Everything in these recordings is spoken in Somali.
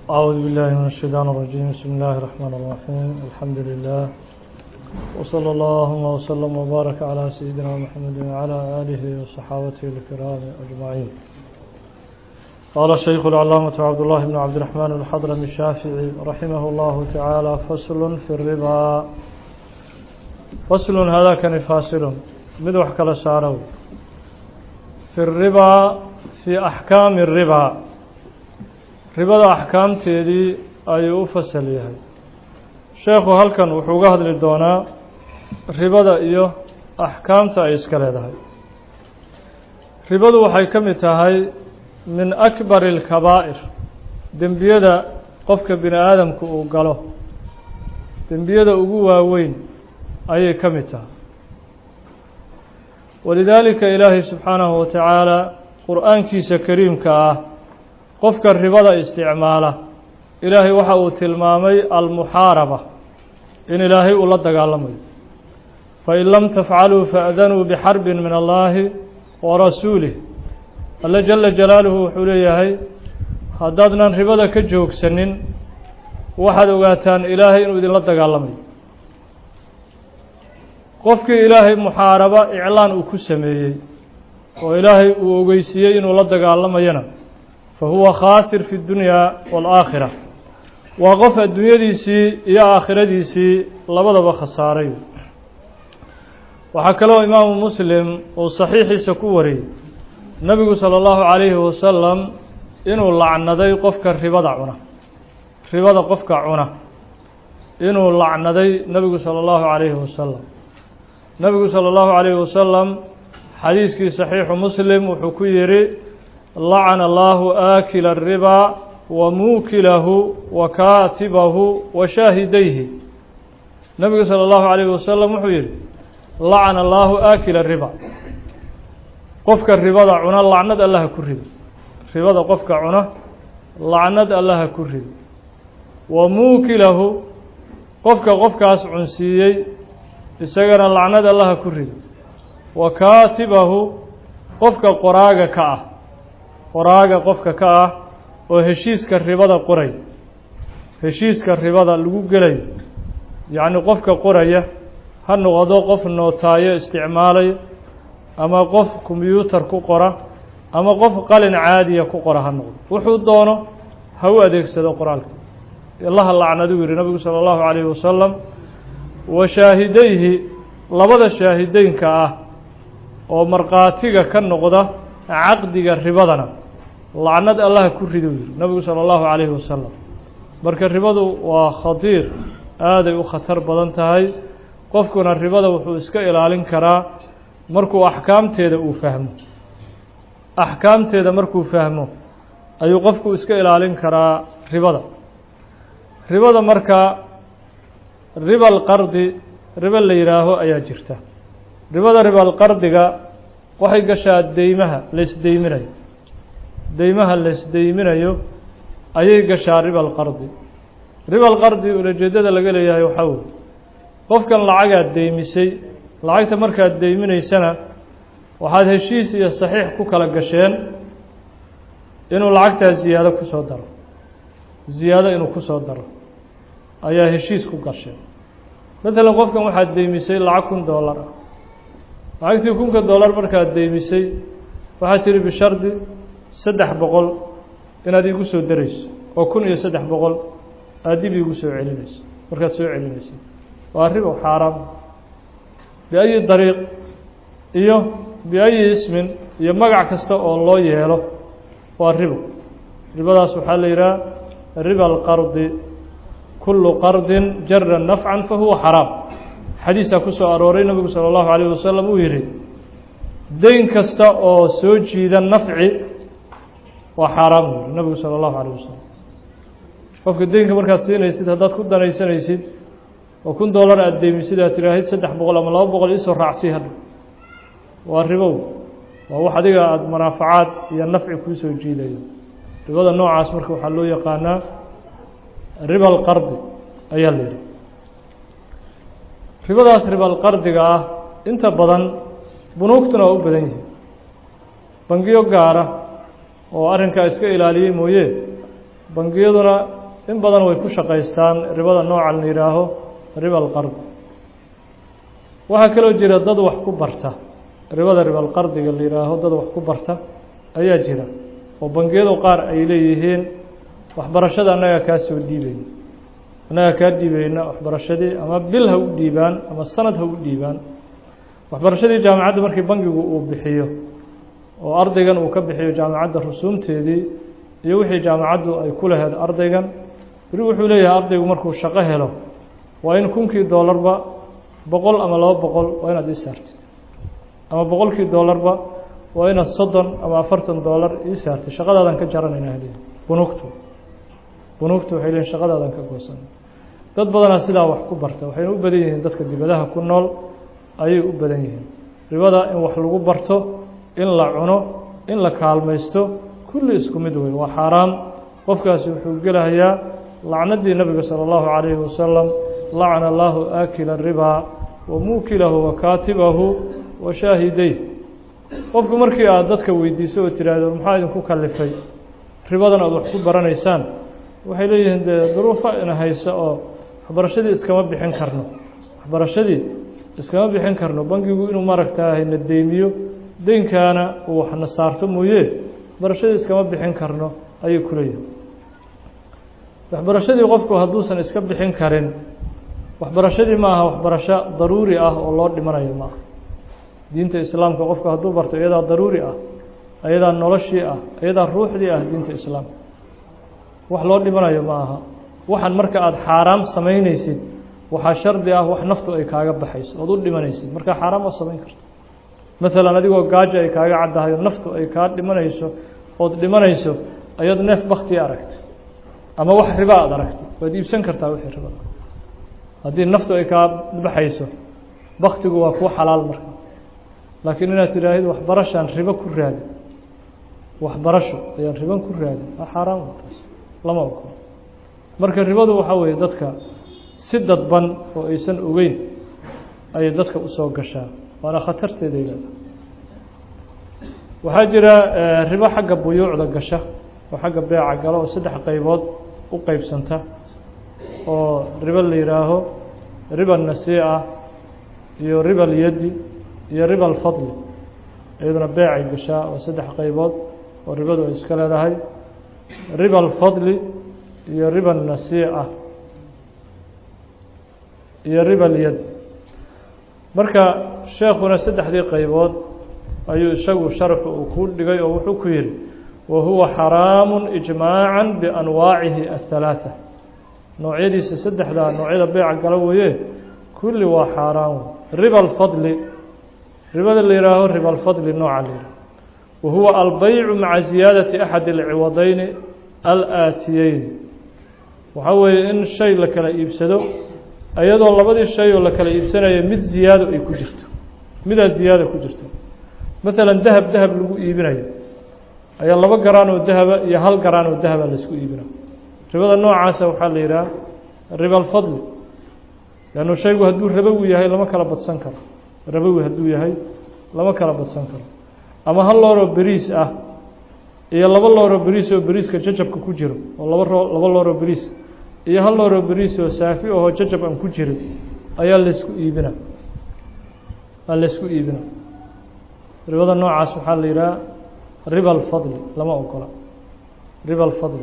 أعوذ بالله من الشيطان الرجيم. بسم الله الرحمن الرحيم. الحمد لله وصلى الله وسلم وبارك على سيدنا محمد وعلى آله وصحابته الكرام أجمعين. قال الشيخ العلامة عبد الله بن عبد الرحمن الحضرمي الشافعي رحمه الله تعالى: فصل في الربا. فصل هذا كان فاصل مدوح كلا سارو في الربا في أحكام الربا. ribada axkaamteedii ayuu u fasal yahay sheekhu. halkan wuxuu uga hadli doonaa ribada iyo axkaamta ay iska leedahay. ribadu waxay ka mid tahay min akbar alkabaa'ir, dembiyada qofka bini aadamku uu galo dembiyada ugu waaweyn ayay ka mid tahay. walidaalika ilaahay subxaanahu wa tacaala qur-aankiisa kariimka ah qofka ribada isticmaala ilaahay waxa uu tilmaamay almuxaaraba, in ilaahay uu la dagaalamayo. fain lam tafcaluu faadanuu bixarbin min allahi wa rasuulih. alla jala jalaaluhu wuxuu leeyahay, haddaadnan ribada ka joogsanin waxaad ogaataan ilaahay inuu idinla dagaalamayo. qofkii ilaahay muxaaraba iclaan uu ku sameeyey oo ilaahay uu ogeysiiyey inuu la dagaalamayana fahuwa khaasir fi اdunya wاlaakhira, waa qof adduunyadiisii iyo aakhiradiisii labadaba khasaaray. waxaa kaloo imaamu muslim uu saxiixiisa ku wariyey nebigu salى اllahu عalayhi wasalam inuu lacnaday qofka ribada cuna. ribada qofka cuna inuu lacnaday nebigu salى اllahu عalayhi wasalam. nebigu salى اllahu عalayhi wasalam xadiiskii saxiixu muslim wuxuu ku yihi: lacana allahu aakila الriba wa muukilahu wa kaatibahu wa shaahidayhi. nebigu salى اllahu عalayhi wasalam wuxuu yihi, lacana allahu aakila الriba, qofka ribada cuna lacnad allaha ku rido. ribada qofka cuna lacnad allaha ku rido. wa muukilahu, qofkaas cunsiiyey isagana lacnad allaha ku rido. wa kaatibahu, qofka qoraaga ka ah, qoraaga qofka ka ah oo heshiiska ribada qoray, heshiiska ribada lagu gelayo, yacni qofka qoraya ha noqdo qof nootaayo isticmaalaya, ama qof kombyuutar ku qora, ama qof qalin caadiya ku qora ha noqdo. wuxuu doono ha u adeegsado qoraalka. allaha lacnadu yihi nabigu salى اllahu عalayhi wasalam. wa shaahidayhi, labada shaahideynka ah oo markhaatiga ka noqda caqdiga ribadana lacnad allaha ku rido yihi nabigu salى اllahu عalayhi wasalam. marka ribadu waa khatiir, aaday u khatar badan tahay. qofkuna ribada wuxuu iska ilaalin karaa markuu axkaamteeda uu fahmo. axkaamteeda markuu fahmo ayuu qofku iska ilaalin karaa ribada. ribada marka riba alqardi, ribo la yihaaho ayaa jirta. ribada riba alqardiga waxay gashaa deymaha la isdeyminayo. deymaha la isdeyminayo ayay gashaa riba alqardi. riba alqardi ulajeedada laga leeyahay waxaa wey, qofkan lacagaad deymisay, lacagta markaad deyminaysana waxaad heshiis iyo saxiix ku kala gasheen inuu lacagtaa ziyaado ku soo daro. ziyaado inuu ku soo daro ayaa heshiis ku gasheen. matalan qofkan waxaad deymisay lacag $1,000 ah. lacagtii $1,000 markaad deymisay waxaad tihi bishardi 300 inaad iigu soo darayso, oo 1,300 aad dib iigu soo celinayso. markaad soo celinayso waa ribo xaaraam biayi dariiq iyo biayi ismin iyo magac kasta oo loo yeelo waa ribo. ribadaas waxaa la yidhaha riba alqardi. kulu qardin jara nafcan fahuwa xaraam. xadiisaa ku soo arooray nabigu salى اllahu عalayه wasalam uu yihi, deyn kasta oo soo jiida nafci waa xaaraam u yihi nabigu salى اllahu عalayه wasalam. qofka deynka markaad siinaysid, haddaad ku danaysanaysid oo $1,000 aad deymisid, aad tiraahid 300 ama 200 isoo raacsii hadha, waa ribow. waa wax adiga aada manaafacaad iyo nafci kuu soo jiidayo. ribada noocaas marka waxaa loo yaqaanaa riba alqardi ayaa la yihi. ribadaas riba alqardiga ah inta badan bunuugtuna waa u badan yihiin. bangiyo gaara oo arrinkaa iska ilaaliyey mooye bangiyaduna in badan way ku shaqaystaan ribada nooca la yidhaaho riba alqard waxaa kaloo jira dad wax ku barta ribada riba alqardiga la yidhaaho dad wax ku barta ayaa jira oo bangiyadu qaar ay leeyihiin waxbarashada annaga kaa soo dhiibayna annaga kaa dhiibayna waxbarashadii ama bil ha u dhiibaan ama sanad ha u dhiibaan waxbarashadii jaamacadda markii bangigu uu bixiyo oo ardaygan uu ka bixiyo jaamacadda rusuumteedii iyo wixii jaamacaddu ay ku lahayd ardaygan weli wuxuu leeyahay ardaygu markuu shaqo helo waa in $1,000 boqol ama 200 waa inaad ii saartid ama $100 waa inaad 30 ama $40 ii saartid shaqadaadan ka jaranaynaa heliya bunuugtu waxay leeyihin shaqadaadan ka goosan dad badanaa sidaa wax ku barta waxayna u badan yihiin dadka dibadaha ku nool ayay u badan yihiin ribada in wax lagu barto in la cuno in la kaalmaysto kulli isku mid wey waa xaaraam qofkaasi wuxuu gelahayaa lacnadii nabiga salى الlahu عalayhi wasalam lacna allahu aakila الribaa wa muukilahu wa kaatibahu wa shaahidayh qofku markii aad dadka weydiiso oo tiraahdo maxaa idinku kalifay ribadan aad wax ku baranaysaan waxay leeyihiin dee duruufa ina haysa oo waxbarashadii iskama bixin karno bangigu inuu maaragtaahay na deymiyo deynkaana uu waxna saarto mooye waxbarashadii iskama bixin karno ayay ku leeyihin waxbarashadii qofku hadduusan iska bixin karin waxbarashadii ma aha waxbarasho daruuri ah oo loo dhimanayo ma aha diinta islaamka qofku hadduu barto iyadaa daruuri ah iyadaa noloshii ah iyadaa ruuxdii ah diinta islaamka wax loo dhimanayo ma aha waxaan marka aada xaaraam samaynaysid waxaa shardi ah wax naftu ay kaaga baxayso ood u dhimanaysid markaa xaaraam oo samayn karto maalan adigoo gaajo ay kaaga caddahayo naftu ay kaa dhimanayso ood dhimanayso ayaad neef baktiya aragta ama wax riba aad aragta waad iibsan kartaa wixii ribada haddii naftu ay kaa baxayso baktigu waa kuwa xalaal marka laakiin inaad tidhaahid waxbarashaan ribo ku raadi waxbarasho ayaan riban ku raadi waa xaaraam taas lama ogolo marka ribadu waxaa weeye dadka si dadban oo aysan ogeyn ayay dadka usoo gashaa waana khatarteeday leedahay waxaa jira ribo xagga buyuucda gasha oo xagga beeca gala oo 3 qaybood u qaybsanta oo ribo la yidhaaho riba nasii'a iyo riba lyadi iyo riba alfadli iyaduna beecay gashaa oo 3 qaybood oo ribadu ay iska leedahay riba alfadli iyo riba nasii'a iyo riba lyad marka sheekuna 3dii qaybood ayuu isagu sharxu uu ku dhigay oo wuxuu ku yiri wa huwa xaraamu ijmaacan bianwaacihi الثلاثة noocyadiisa 3da noocyada beeca gala weeye kulli waa xaaraam riba alfadli ribada la yiraaho riba alfadli nooca la yiraaho wa huwa albay'u ma'a ziyadati ahad alciwadayn alaatiyayn waxa weeye in shay la kala iibsado ayadoo labadii shay oo la kala iibsanayo mid ziyaado ay ku jirto mid ziyaado ku jirto مثلا dahab lagu iibinayo ayaa 2 garaan oo dahaba iyo 1 garaan oo dahaba la isku iibinayo ribada noocaas waxa la yiraahdaa riba alfadl laano shaygu hadduu ribowi yahay lama kala badsan karo ribowi hadduu yahay lama kala badsan karo ama 1 looro bariis ah iyo 2 looro bariis oo bariiska jajabka ku jiro oo 2 looro bariis iyo 1 looro bariis oo saafi oo jajab aan ku jirin ayaa la isku iibinaa ribada noocaas waxaa la yiraahdaa riba alfadl lama ogola riba alfadl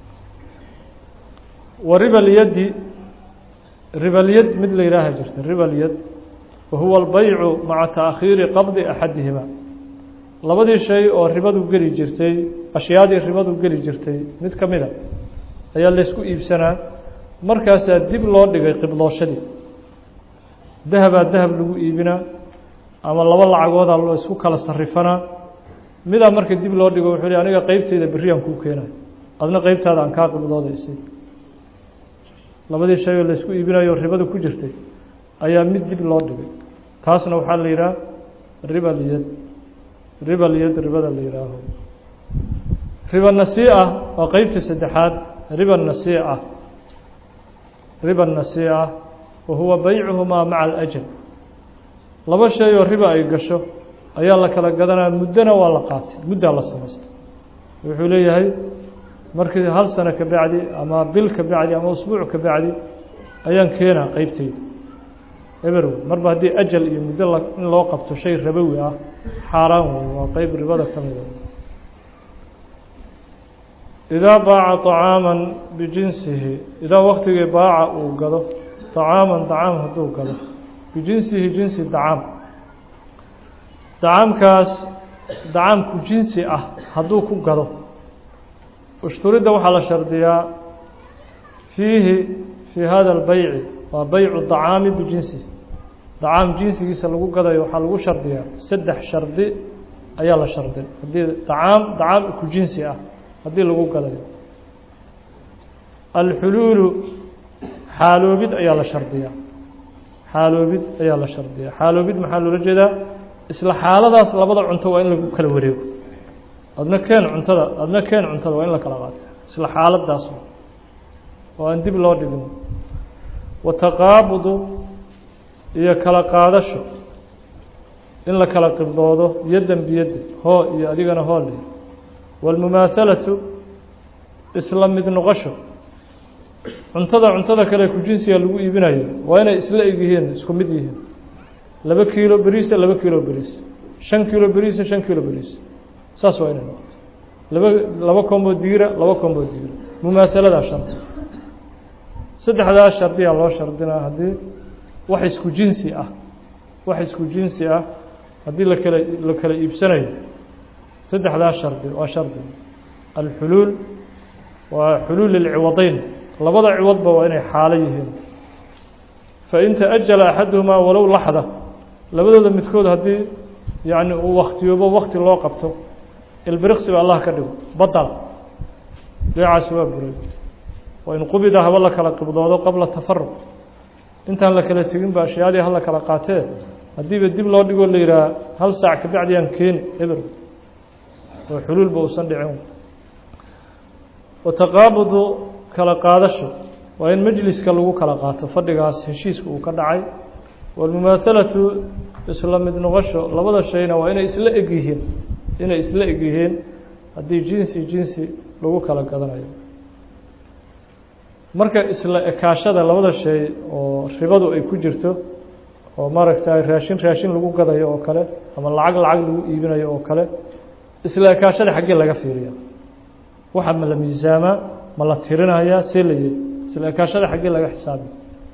wa riba alyadi riba alyad mid la yiraaha jirta riba alyad wa huwa albay'u ma'a ta'khiri qabdi ahadihima labadii shay oo ribadu gali jirtay ashyaadii ribadu gali jirtay mid kamida ayaa la isku iibsanaa markaas dib loo dhigay qiblooshadii dahab lagu iibinaa ama 2 lacagood loo isku kala sarifana mida marka dib loo dhigo wuxuu aniga qaybteeda bariyan ku keenay adna qaybtaada aan ka qibdoodaysay labadii shay oo la isku iibinayo ribadu ku jirtay ayaa mid dib loo dhigay taasna waxa la yiraahdaa riba lyad ribada la yiraahdo riba nasii'a oo qaybta saddexaad riba nasii'a wa huwa bay'uhuma ma'a al-ajal 2 shay oo riba ay gasho ayaa la kala gadanaa muddana waa la qaatay muddo la sameystay wuxuu leeyahay markii hal sano ka bacdi ama bil ka bacdi ama usbuuc ka bacdi ayaan keenaa qaybtayda eberow marba haddii ajal iyo muddo in loo qabto shay rabowi ah xaaraan wey waa qeyb ribada ka mida idaa baaca طacaaman bijinsihi idaa waktigii baaca uu gado طacaaman dacaam hadduu gado bijinsihi jinsi dacaam dacaamkaas dacaamku jinsi ah hadduu ku gado ushturidda waxaa la shardiyaa fiihi fii hada اlbayci waa baycu dacaami bijinsihi dacaam jinsigiisa lagu gadayo waxaa lagu shardiyaa 3 shardi ayaa la shardin haddii dacaam ku jinsi ah haddii lagu gadayo alxuluulu xaaloobid ayaa la shardiyaa xaaloobid maxaa loola jeedaa isla xaaladaas labada cunto waa in lagu kala wareego adna keen cuntada waa in la kala qaato isla xaaladaas oo aan dib loo dhigin wataqaabudu iyo kala qaadasho in la kala qibdoodo yaddan biyadda hoo iyo adigana hoo leh walmumaahalatu isla mid noqosho cuntada kale ku jinsiga lagu iibinayo waa inay isla eg yihiin isku mid yihiin 2 kiilo bariisa 2 kiilo bariis 5 kiilo bariisa 5 kiilo bariis saas waa inay noqoto laba kombo diira mumaahalada shardi 3 shardiyaa loo shardinaa haddii wax isku jinsi ah haddii la kala iibsanayo 3 shardi waa shardi alxuluul waa xuluul lilciwadayn labada ciwadba waa inay xaalo yihiin fain taأjala axaduhumaa walow laxda labadooda midkood haddii yani uu waktiyoobo wakti loo qabto ilbiriqsiba allah ka dhigo badal beecaasi waa buray wain qubida haba la kala qibdoodo qabla tafaruq intaan la kala tegin ba ashyaadii hala kala qaatee haddiiba dib loo dhigoo la yidhaha 1 saac ka bacdi aan keeni eber oo xuluulba uusan dhicin wataqaabudu kala qaadasho waa in majliska lagu kala qaato fadhigaas heshiiska uu ka dhacay walmumaahalatu isla mid noqosho labada shayna waa inay isla eg yihiin haddii jinsi lagu kala gadanayo marka isla ekaashada labada shay oo ribadu ay ku jirto oo maaragtay raashin lagu gadayo oo kale ama lacag lagu iibinayo oo kale isla ekaashada xaggee laga fiiriya waxa ma la miisaama ma la tirinayaa see la yeeli isla ekaashada xaggee laga xisaabi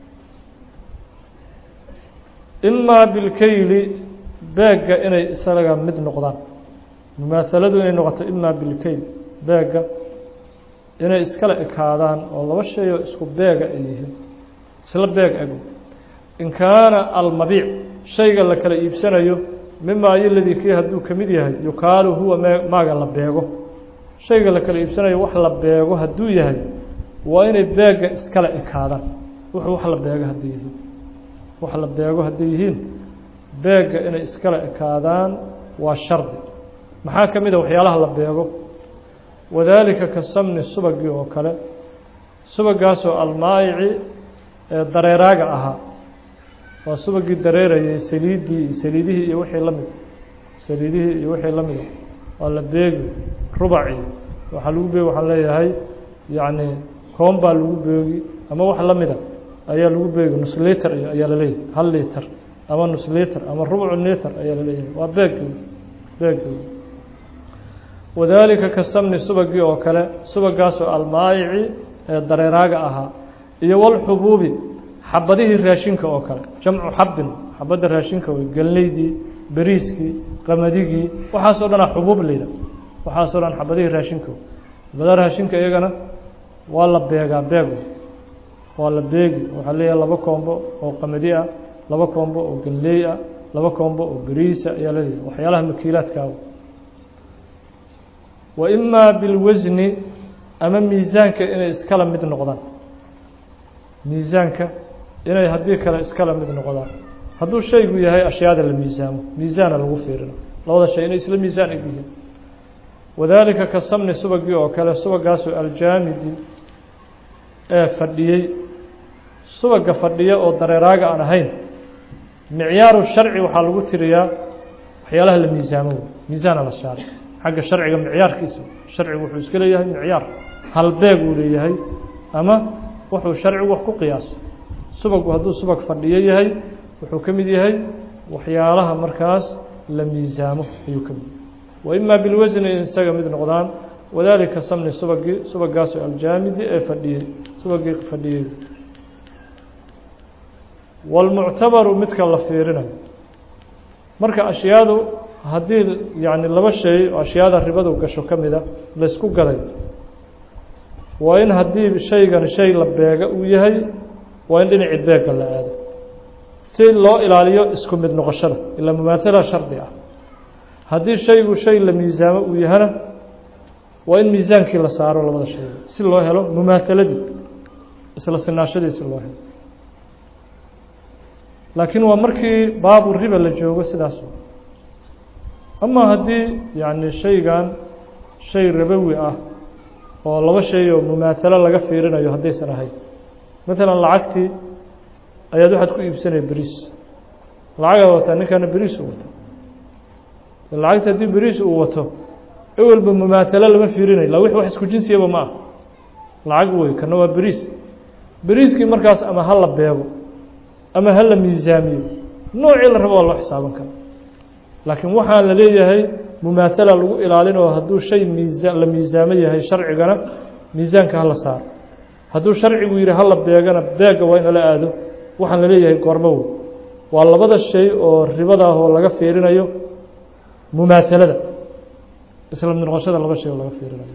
imaa bilkayli beegga inay isaga mid noqdaan mumaahaladu inay noqoto imaa bilkayl beegga inay iskala ekaadaan oo laba shay oo isku beega ay yihiin isla beeg ego in kaana almabiic shayga la kala iibsanayo mima ayoladii kii hadduu ka mid yahay yukaalu huwa maaga la beego shayga la kala iibsanayo wax la beego hadduu yahay waa inay beegga iskala ekaadaan wax la beego hadday yihiin wax la beego hadday yihiin beegga inay iskala ekaadaan waa shardi maxaa ka mid a waxyaalaha la beego wadaalika ka samni subagii oo kale subagaasoo almaayici ee dareeraaga ahaa waa subagii dareerayay saliidihii iyo wixii la mida waa la beegi rubacii waxaa lagu beegi waxaan leeyahay yacni koon baa lagu beegi ama wax la mida ayaa lagu beegi nus litar ayaa la leeyahay 1 litar ama nus litar ama rubuc litar ayaa la leeyahay waa beegi wadaalika ka samni subagii oo kale subagaasoo almaayici ee dareeraaga ahaa iyo walxubuubi xabadihii raashinka oo kale jamcu xabin xabadda raashinka way galnaydii bariiskii qamadigii waxaasoo dhan xubuub la yidhaha waxaasoo dhan xabadihii raashinka xabadaha raashinka iyagana waa la beegaa waa la beegi waxaa leeyahay 2 koombo oo qamadi ah 2 koombo oo galney ah 2 koombo oo bariisa ayaa la leeyahay waxyaalaha makiilaadka wa imaa bilwasni ama miisaanka inay iskala mid noqdaan miisaanka inay haddii kale iskala mid noqdaan hadduu shaygu yahay ashyaada la miisaamo miisaana lagu fiirino labada shay inay isla miisaan eg yihiin wadaalika ka samni subagii oo kale subagaasoo aljaamidi ee fadhiyey subaga fadhiya oo dareeraaga aan ahayn micyaaru sharci waxaa lagu tiriyaa waxyaalaha la miisaamo miisaana la saaray xagga sharciga micyaarkiisa sharcigu wuxuu iska leeyahay micyaar hal beeg uu leeyahay ama wuxuu sharcigu wax ku qiyaaso subagu hadduu subag fadhiyo yahay wuxuu ka mid yahay waxyaalaha markaas la miisaamo ayuu ka mid wa imaa bilwasni isaga mid noqdaan wadaalika samni subagaas aljaamidi ee fadhiyey subagii fadhiyey walmuctabaru midka la fiirinayo marka ashyaadu haddii yani laba shay oo ashyaada ribadu gasho ka mida laysku gaday waa in haddii shaygan shay la beega uu yahay waa in dhinacii beega la aado si loo ilaaliyo isku mid noqoshada ilaa mumaathala shardi ah haddii shaygu shay la miisaamo uu yahana waa in miisaankii la saaro labada shay si loo helo mumaathaladii isla sinaashadiisi loo helo laakiin waa markii baabu riba la joogo sidaas ama haddii yani shaygan shay ribowi ah oo laba shay oo mumaathalo laga fiirinayo haddaysan ahayn maalan lacagtii ayaad waxaad ku iibsanaya beriis lacagaad wataa ninkana beriis uu wato lacagta haddii beriis uu wato ewelba mumaathalo lama fiirinayo la wax isku jinsiyaba ma ah lacag wey kana waa beriiskii markaas ama ha la beego ama ha la miisaamiyo noocii la rabo waa loo xisaaban kara laakiin waxaa la leeyahay mumaathala lagu ilaalinoo hadduu shay la miisaamo yahay sharcigana miisaanka hala saaro hadduu sharcigu yihi hala beegana beega waa in lala aado waxaan la leeyahay goormo wey waa labada shay oo ribada ah oo laga fiirinayo mumaathalada isla mid noqoshada laba shay oo laga fiirinayo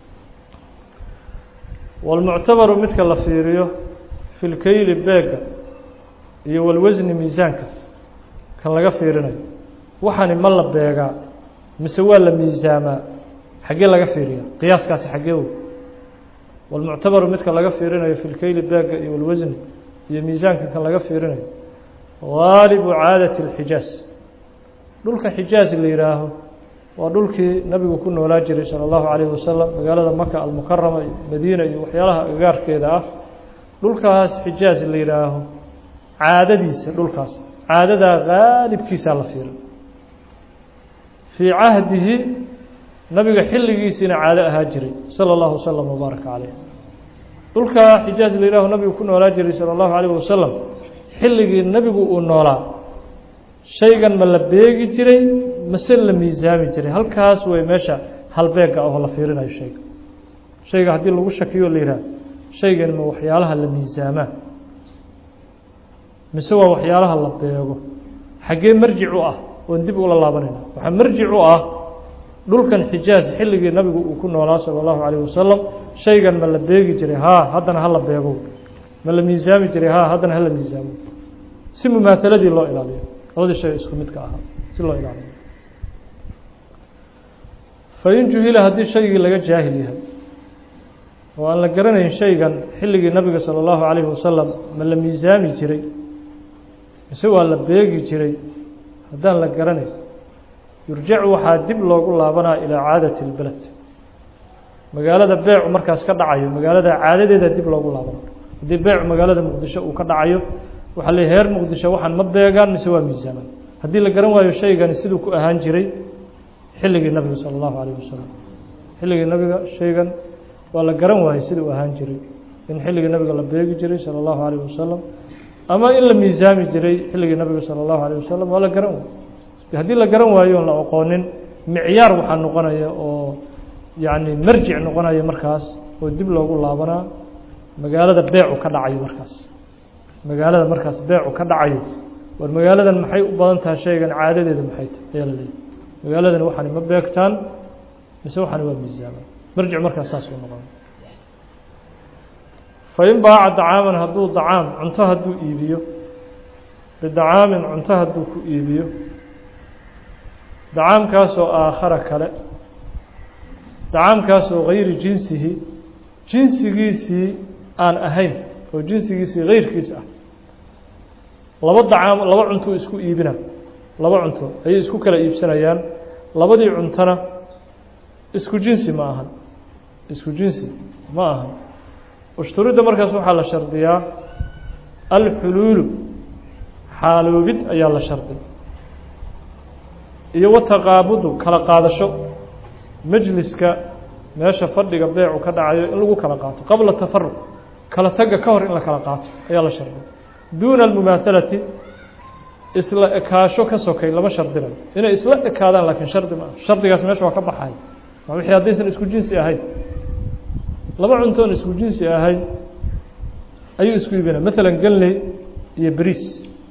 walmuctabaru midka la fiiriyo fi lkayli beega iyo walwasni miisaanka kan laga fiirinayo waxani ma la beegaa mise waa la miisaamaa xaggee laga fiiriya qiyaaskaasi xaggee wey walmuctabaru midka laga fiirinayo fi lkayli beega iyo walwasni iyo miisaanka kan laga fiirinayo gaalibu caadati اlxijaaz dhulka xijaaz la yihaaho waa dhulkii nabigu ku noolaa jiray salى اllahu عalayه wasalam magaalada maka almukarama iyo madiina iyo waxyaalaha agaarkeeda ah dhulkaas xijaaz la yihaaho caadadiisa dhulkaas caadadaa gaalibkiisaa la fiirin fii cahdihi nabiga xilligiisiina caado ahaa jiray salى اllahu wasalam wbaaraka caleyh dhulkaa xijaaz la yihaaho nabigu ku noolaa jiray salى اllahu عalayه wasalam xilligii nebigu uu noolaa shaygan ma la beegi jiray mase la miisaami jiray halkaas way meesha halbeega oo la fiirinayo shayga haddii lagu shakiyo la yihaaho shaygan ma waxyaalaha la miisaamaa mise waa waxyaalaha la beego xaggee marjic u ah oon dib ula laabanayna waxaa marjic u ah dhulkan xijaaz xilligii nabigu uu ku noolaa salى اllahu عalayه wasalam shaygan ma la beegi jiray haa haddana hala beego ma la miisaami jiray haa haddana hala miisaamo si mumaathaladii loo ilaaliyo labadii shay isku midka ahaa si loo ilaaliyo fain juhila haddii shaygii laga jaahil yahay oo aan la garanayn shaygan xilligii nabiga salى اllahu عalayه wasalam ma la miisaami jiray mise waa la beegi jiray haddaan la garanayn yurjacu waxaa dib loogu laabanaa ilaa caadati اlbeled magaalada beecu markaas ka dhacayo magaalada caadadeeda dib loogu laabana haddii beecu magaalada muqdisho uu ka dhacayo waxaa leeyahy reer muqdisho waxaan ma beegaan mise waa miisaaman haddii la garan waayo shaygani siduu ku ahaan jiray xilligii nabiga salى اllahu عalayه wasalam xilligii nabiga shaygan waa la garan waayey siduu ahaan jiray in xilligii nabiga la beegi jiray salى اllahu عalayه wasalam ama in la miisaami jiray xilligii nabiga salى اllahu عalayه wasalam waa la garan waayo haddii la garan waayo on la aqoonin micyaar waxaa noqonaya oo yani marjic noqonaya markaas oo dib loogu laabanaa magaalada beecu ka dhacayo markaas magaalada markaas beecu ka dhacayo war magaaladan maxay u badan tahay shaygan caadadeeda maxay tahay ayaa la leeyahy magaaladan waxani ma beegtaan mise waxani waa miisaaman marjic markaas saas u noqon fain baaca dacaaman hadduu dacaam cunto hadduu iibiyo bidacaamin cunto hadduu ku iibiyo dacaamkaasoo aakhara kale dacaamkaasoo gayri jinsihi jinsigiisii aan ahayn oo jinsigiisii gayrkiis ah laba dacaam laba cunto isku iibina laba cunto ayay isku kala iibsanayaan labadii cuntona isku jinsi ma ahan isku jinsi ma ahan ushturidda markaas waxaa la shardiyaa alxuluulu xaaloobid ayaa la shardi iyo wataqaabudu kala qaadasho majliska meesha fadhiga beecu ka dhacayo in lagu kala qaato qabla tafaruq kala taga ka hor in la kala qaato ayaa la shardiya duuna almumaahalati isla ekaasho ka sokay lama shardinayo inay isla ekaadaan laakiin shardi ma shardigaas meesha waa ka baxay waa wixii haddaysan isku jinsi ahayn laba cuntoon isku jinsi ahayn ayuu isku iibinaya maalan ganley iyo bariis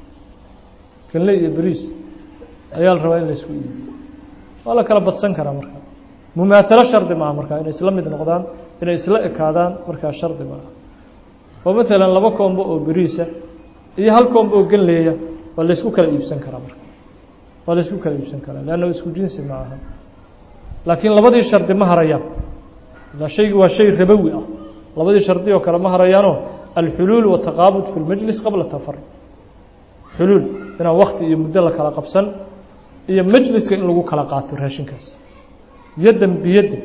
ganley iyo bariis ayaa la rabaa in la isku iibiyo waa la kala badsan karaa marka mumaahalo shardi maaha markaa inay isla mid noqdaan inay isla ekaadaan markaa shardi maaha oo maalan laba koombo oo bariisa iyo hal koombo oo ganleeya waa la isku kala iibsan karaa marka waa la isku kala iibsan karaa leanna isku jinsi ma aha laakiin labadii shardi ma harayaan shaygu waa shay rabowi ah labadii shardi oo kale ma harayaanoo alxuluul wataqaabud fi lmajlis qabla tafaruq xuluul inaan wakti iyo muddo la kala qabsan iyo majliska in lagu kala qaato raashinkaas yadan biyadin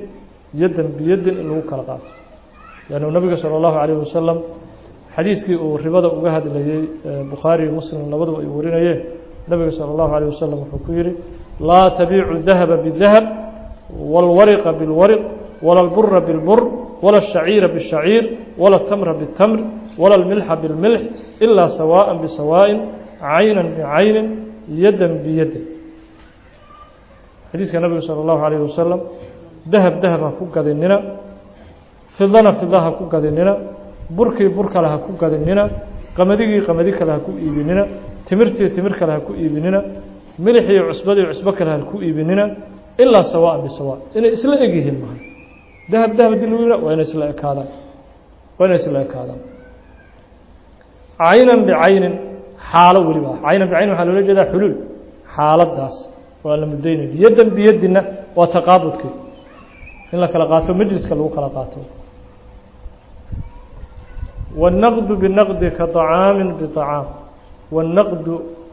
in lagu kala qaato leannu nabiga salى اllahu عalيه wasalam xadiiskii uu ribada uga hadlayey bukhaari iyo muslim labaduba ay warinayeen nabiga salى اllahu عalيه wasalam wuxuu ku yihi laa tabiicu dahaba bidahab wاlwariqa biاlwariq wala اlbura biاlbur wala الshaciira bالshaciir wala الtamra bالtamr wala اlmilxa biاlmilx ilaa sawaaءa bisawaaءin cayna bicayni yadan biyadin xadiiska nabiga salى اllahu عalيه wasalam dahab ha ku gadinina fidana fida ha ku gadinina burkii bur kale ha ku gadinina qamadigi qamadi kale ha ku iibinina timirtii timir kale ha ku iibinina milixii cusbadii cusbo kale ha ku iibinina ilaa sawaaءa bisawaa inay isla eg yihiin maaha dahab haddii lagu yihah waa inay isla ekaadaan caynan bicaynin xaalo weliba caynan bicaynin waxaa loola jeedaa xuluul xaaladaas waa la mudaynay yadan biyadina waa taqaabudkii in la kala qaato majliska lagu kala qaato والنqd bنqd kaطcaami bطcaam والnqd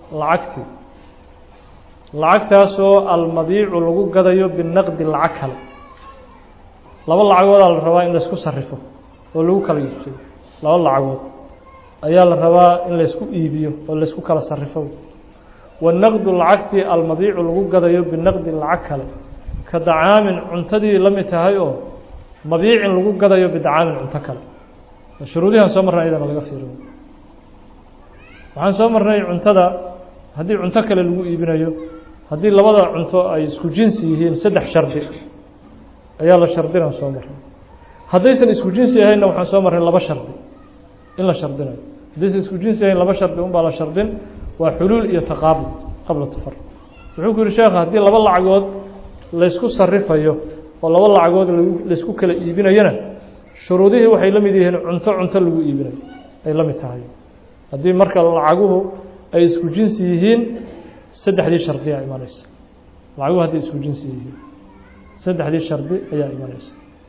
lacagtaasoo almabiicu lagu gadayo binaqdi lacag kale laba lacagoodaa la rabaa in laisku sarifo oo lagu kala iibsado laba lacagood ayaa la rabaa in laysku iibiyo oo laysku kala sarifo والnqd lacagtii almabiicu lagu gadayo binaqdi lacag kale ka dacaamin cuntadii la mid tahay oo mabiicin lagu gadayo bidacaamin cunto kale shuruudihan soo marnay ayadana laga fiiriyo waxaan soo marnay cuntada haddii cunto kale lagu iibinayo haddii labada cunto ay isku jinsi yihiin 3 shardi ayaa la shardina soo marnay haddaysan isku jinsi ahaynna waxaan soo marnay 2 shardi in la shardinayo haddaysan isku jinsi ahayn 2 shardi unbaa la shardin waa xuluul iyo taqaabud qabla tafaruq wuxuu ku yihi sheekha haddii 2 lacagood laysku sarifayo oo 2 lacagood laysku kala iibinayana shuruudihii waxay la mid yihiin cunto lagu iibinayo ay la mid tahay haddii marka lacaguhu ay isku jinsi yihiin 3 shardi ayaa imanaysa lacaguhu haddii isku jinsi yihiin 3 shardi ayaa imanaysa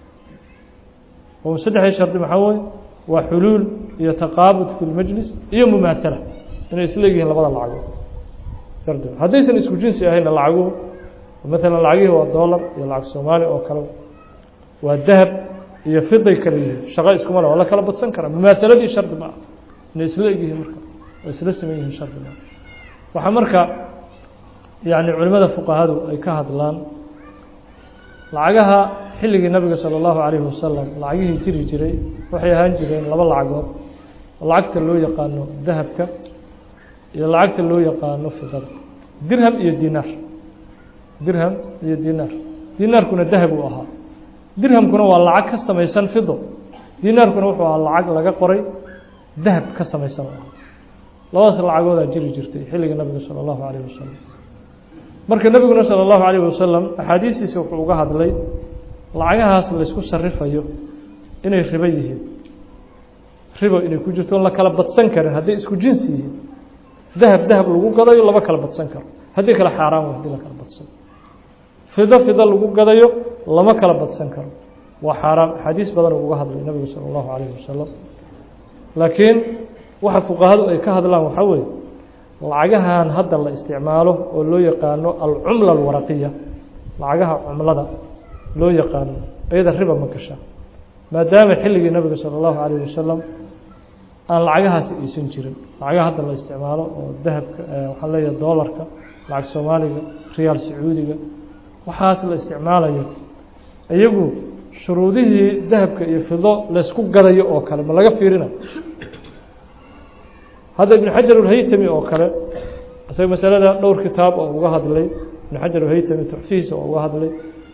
oo 3 shardi maxaa weeye waa xuluul iyo taqaabud fi lmajlis iyo mumaahala inay isla yihiin labada lacagood shardi haddaysan isku jinsi ahayn lacaguhu مثلا lacagihii waa dollar iyo lacag soomaali oo kale waa dahab iyo fiday kale yihiin shaqo iskuma leh waa la kala badsan karaa mumaahaladii shardi ma ah inay isla eg yihiin marka oo isla sameyn yihiin shardi ma waxaa marka yani culimada fuqahadu ay ka hadlaan lacagaha xilligii nabiga salى الlahu عalيه wasalam lacagihii jiri jiray waxay ahaan jireen 2 lacagood lacagta loo yaqaano dahabka iyo lacagta loo yaqaano fidada dirham iyo dinar dinaarkuna dahab uu ahaa dirhamkuna waa lacag ka samaysan fido dinaarkuna wuxuu ahaa lacag laga qoray dahab ka samaysan labadaas lacagoodaa jiri jirtay xilliga nabiga salى الlahu عalيه wasalam marka nabiguna salى الlahu عalيه wasalam axaadiistiisa wuxuu uga hadlay lacagahaas laysku sarifayo inay ribo yihiin ribo inay ku jirto la kala badsan karin hadday isku jinsi yihiin dahab lagu gadayo laba kala badsan karo haddii kale xaaraan hadii la kala badsan fido lagu gadayo lama kala badsan karo waa xaaraam xadiis badan uga hadlay nabiga salى الlahu عalيه wasalam laakiin waxa fuqahadu ay ka hadlaan waxaa weeye lacagahan hadda la isticmaalo oo loo yaqaano alcumla alwaraqiya lacagaha cumlada loo yaqaano ayada riba ma gasha maadaama xilligii nabiga salى الlahu عalيه wasalam aan lacagahaasi aysan jirin lacagaha hadda la isticmaalo oo dahabka waxaa leeyahay doolarka lacag soomaaliga riyaal sacuudiga waxaas la isticmaalayo iyagu shuruudihii dahabka iyo fido laysku gadayo oo kale ma laga fiirina hadda ibn xajar alhaytami oo kale isaga masalada dhowr kitaab oo uga hadlay ibn xajar alhaytami tuxfiisa oo uga hadlay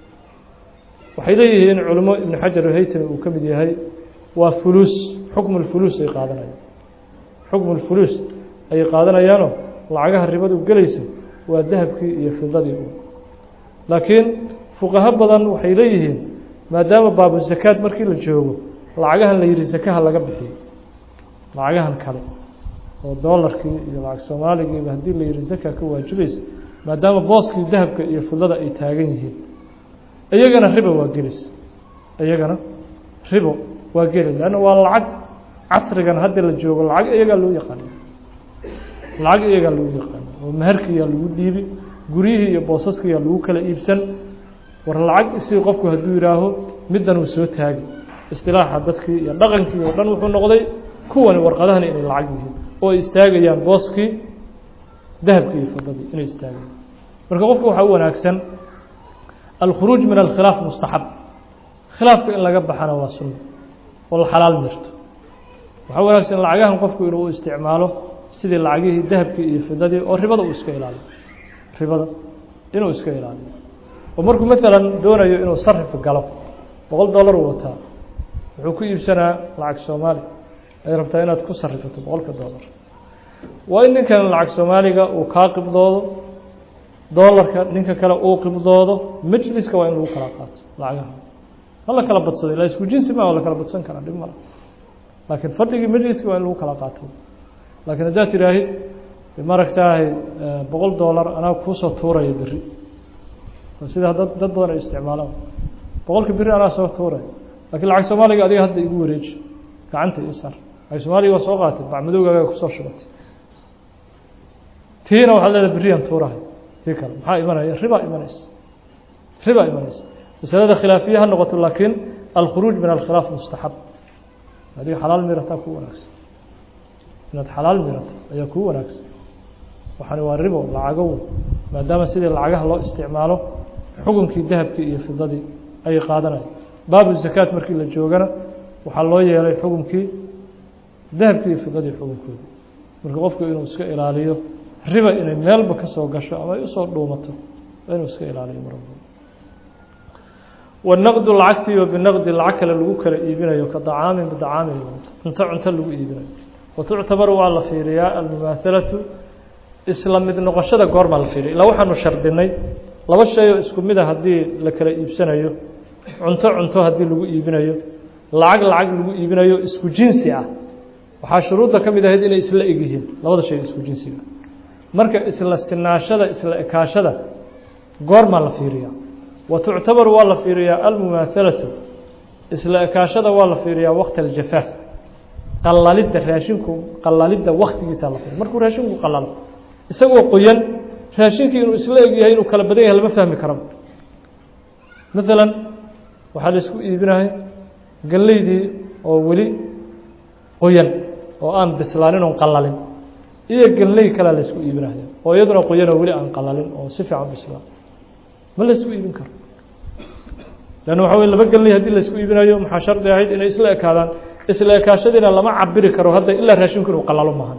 waxay leeyihiin culimo ibn xajar alhaytami uu ka mid yahay waa fulus xukm الfulus ay qaadanayaan xukm الfulus ay qaadanayaano lacagaha ribadu galayso waa dahabkii iyo fidadii laakiin fuqaha badan waxay leeyihiin maadaama baabu zakaad markii la joogo lacagahan la yiri zakaha laga bixiyo lacagahan kale oo dollarkii iyo lacag Soomaaliga hadii la yiri zakaad ka waajibayso maadaama booskii dahabka iyo fidada ay taagan yihiin iyagana ribo waa gelis iyagana ribo waa gelis laana waa lacag casrigan hadda la joogo lacag iyaga loo yaqaan lacag iyaga loo yaqaan oo maharkiya lagu dhiibi guriyihii iyo boosaskiya lagu kala iibsan war lacag si qofku haduu yiraaho midan uu soo taagi istilaaxa dadkii iyo dhaqankii oo dhan wuxuu noqday kuwan warqadahan inay lacag yihiin oo istaagayaan booskii dahabkii iyo fidadii inay istaagayaan marka qofku waxa uu wanaagsan الخروج من الخلاف مستحب خلاف إن لقى بحنا واسن والحلال مرته وحاول أن العجاهم قفكوا إنه استعماله سيد العجيه الذهب في فدادي أو ربضة وإسكيل عليه ربضة إنه إسكيل عليه ومركم مثلا دون إنه صرف في القلب بقول دولار وتها وحكي بسنة العكس الصومالي أي ربطينا تكون صرفته بقول كدولار وإن كان العكس الصومالي وكاقب دولارka ninka kale uu qibdoodo majliska waa in lagu kala qaato lacagaha hala kala badsado la isku jinsi ma wala kala badsan kara dhib ma laakiin fadhigi majliska waa in lagu kala qaato laakiin hadaa tiraahi maragtahay $100 ana ku soo tuuray biri sida dad badan isticmaalaan 100 biri ana soo tuuray laakiin lacag Soomaaliga adiga hadda igu wareeji gacanta isar ay Soomaaliga soo qaatay bacmadowga ku soo shubatay tiina waxa la biriyan tuuray تكلم maxaa imanaya riba imanaysa masalada khilaafiyaha noqoto laakiin الخروج من الخلاف مستحب هذه حلال ميرتا ku wanaagsan inaad xalaal mirata ayaa ku wanaagsan waxaan waa ribo lacago maadaama sidii lacagaha loo isticmaalo xukunkii dahabkii iyo fidadii ay qaadanay baabu zakat markii la joogana waxa loo yeelay xukunkii dahabkii iyo fidadii xukunkooda marka qofku inuu iska ilaaliyo riba inay meelba ka soo gasho ama ay soo dhuumato inuu iska ilaaliyo marba والنقد العكتي وبالنقد العكل lagu kala iibinayo ka dacaamin bidacaamin inta lagu iibinayo وتعتبر على فيريا المماثلة إسلام مد نقشة قرب على فيريا لو حنو شردني لو الشيء اسكو مده هدي لكلا إيبسنايو عنتو هدي لو إيبنايو لعق لو إيبنايو اسكو جنسي waxaa shuruuda kamid ah inay isla eegyihiin labada shay isku jinsiga marka isla istinaashada isla ekaashada goorma la fiiriyaa وتعتبر والله فيريا المماثلة إسلا كاشدة والله فيريا وقت الجفاف قلالد راشنكم قلالد وقت يسال فيه مركو راشنكم قلال isagoo qoyan raashinkii inuu isla eegyahay inuu kala badan yahay lama fahmi karo midalan waxa la isku iibinahay galeydii oo wali qoyan oo aan bislaanin oo qalalin iyo galey kala la isku iibinahay oo iyaduna qoyan oo wali aan qalalin oo si fiican bislaan ma la isku iibin karo لأنه حاول لما قال لي هذه اللي سكوا يبنى يوم حشر ده عيد إن إسلاء كذا إسلاء كاشدنا لما عبر كرو هذا إلا راشين كرو قلالهم معهم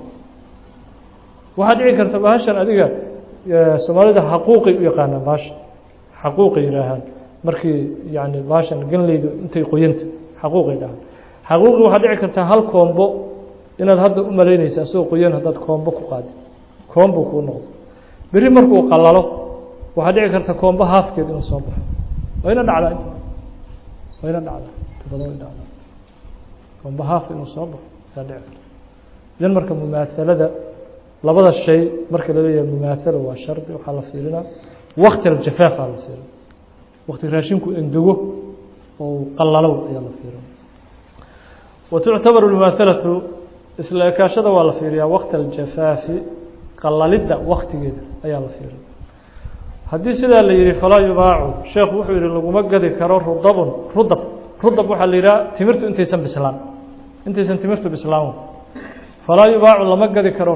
واحد يعكر تبهاشن أديك سمارة ده حقوقي يقانا باش حقوقي رهان مركي يعني باشن قال لي أنت قينت حقوقي ده حقوقي واحد يعكر تهال كومبو إن هذا أمرين يساسو قيان هذا كومبو قاد كومبو كونه بري مركو قلاله واحد يعكر تكومبو هاف كده نصابه وين دعلا انت وين دعلا تبدو وين دعلا كم بهاف انه صبر دعلا لان marka mumaasalada labada shay marka la leeyahay mumaasala waa shardi waxa la fiirina waqti al-jafaf la fiirina waqti raashinku endago oo qalalo ayaa la fiirina وتعتبر المماثله isla kaashada waa la fiiriyaa waqti al-jafaf qalalida waqtigeeda ayaa la fiirina haddii sidaa la yiri falaa yubaacu sheekhu wuxuu yiri lagu ma gadi karo rudab waxa la yiraahdaa timirtu intaysan timirtu bislaan falaa yubaacu lama gadi karo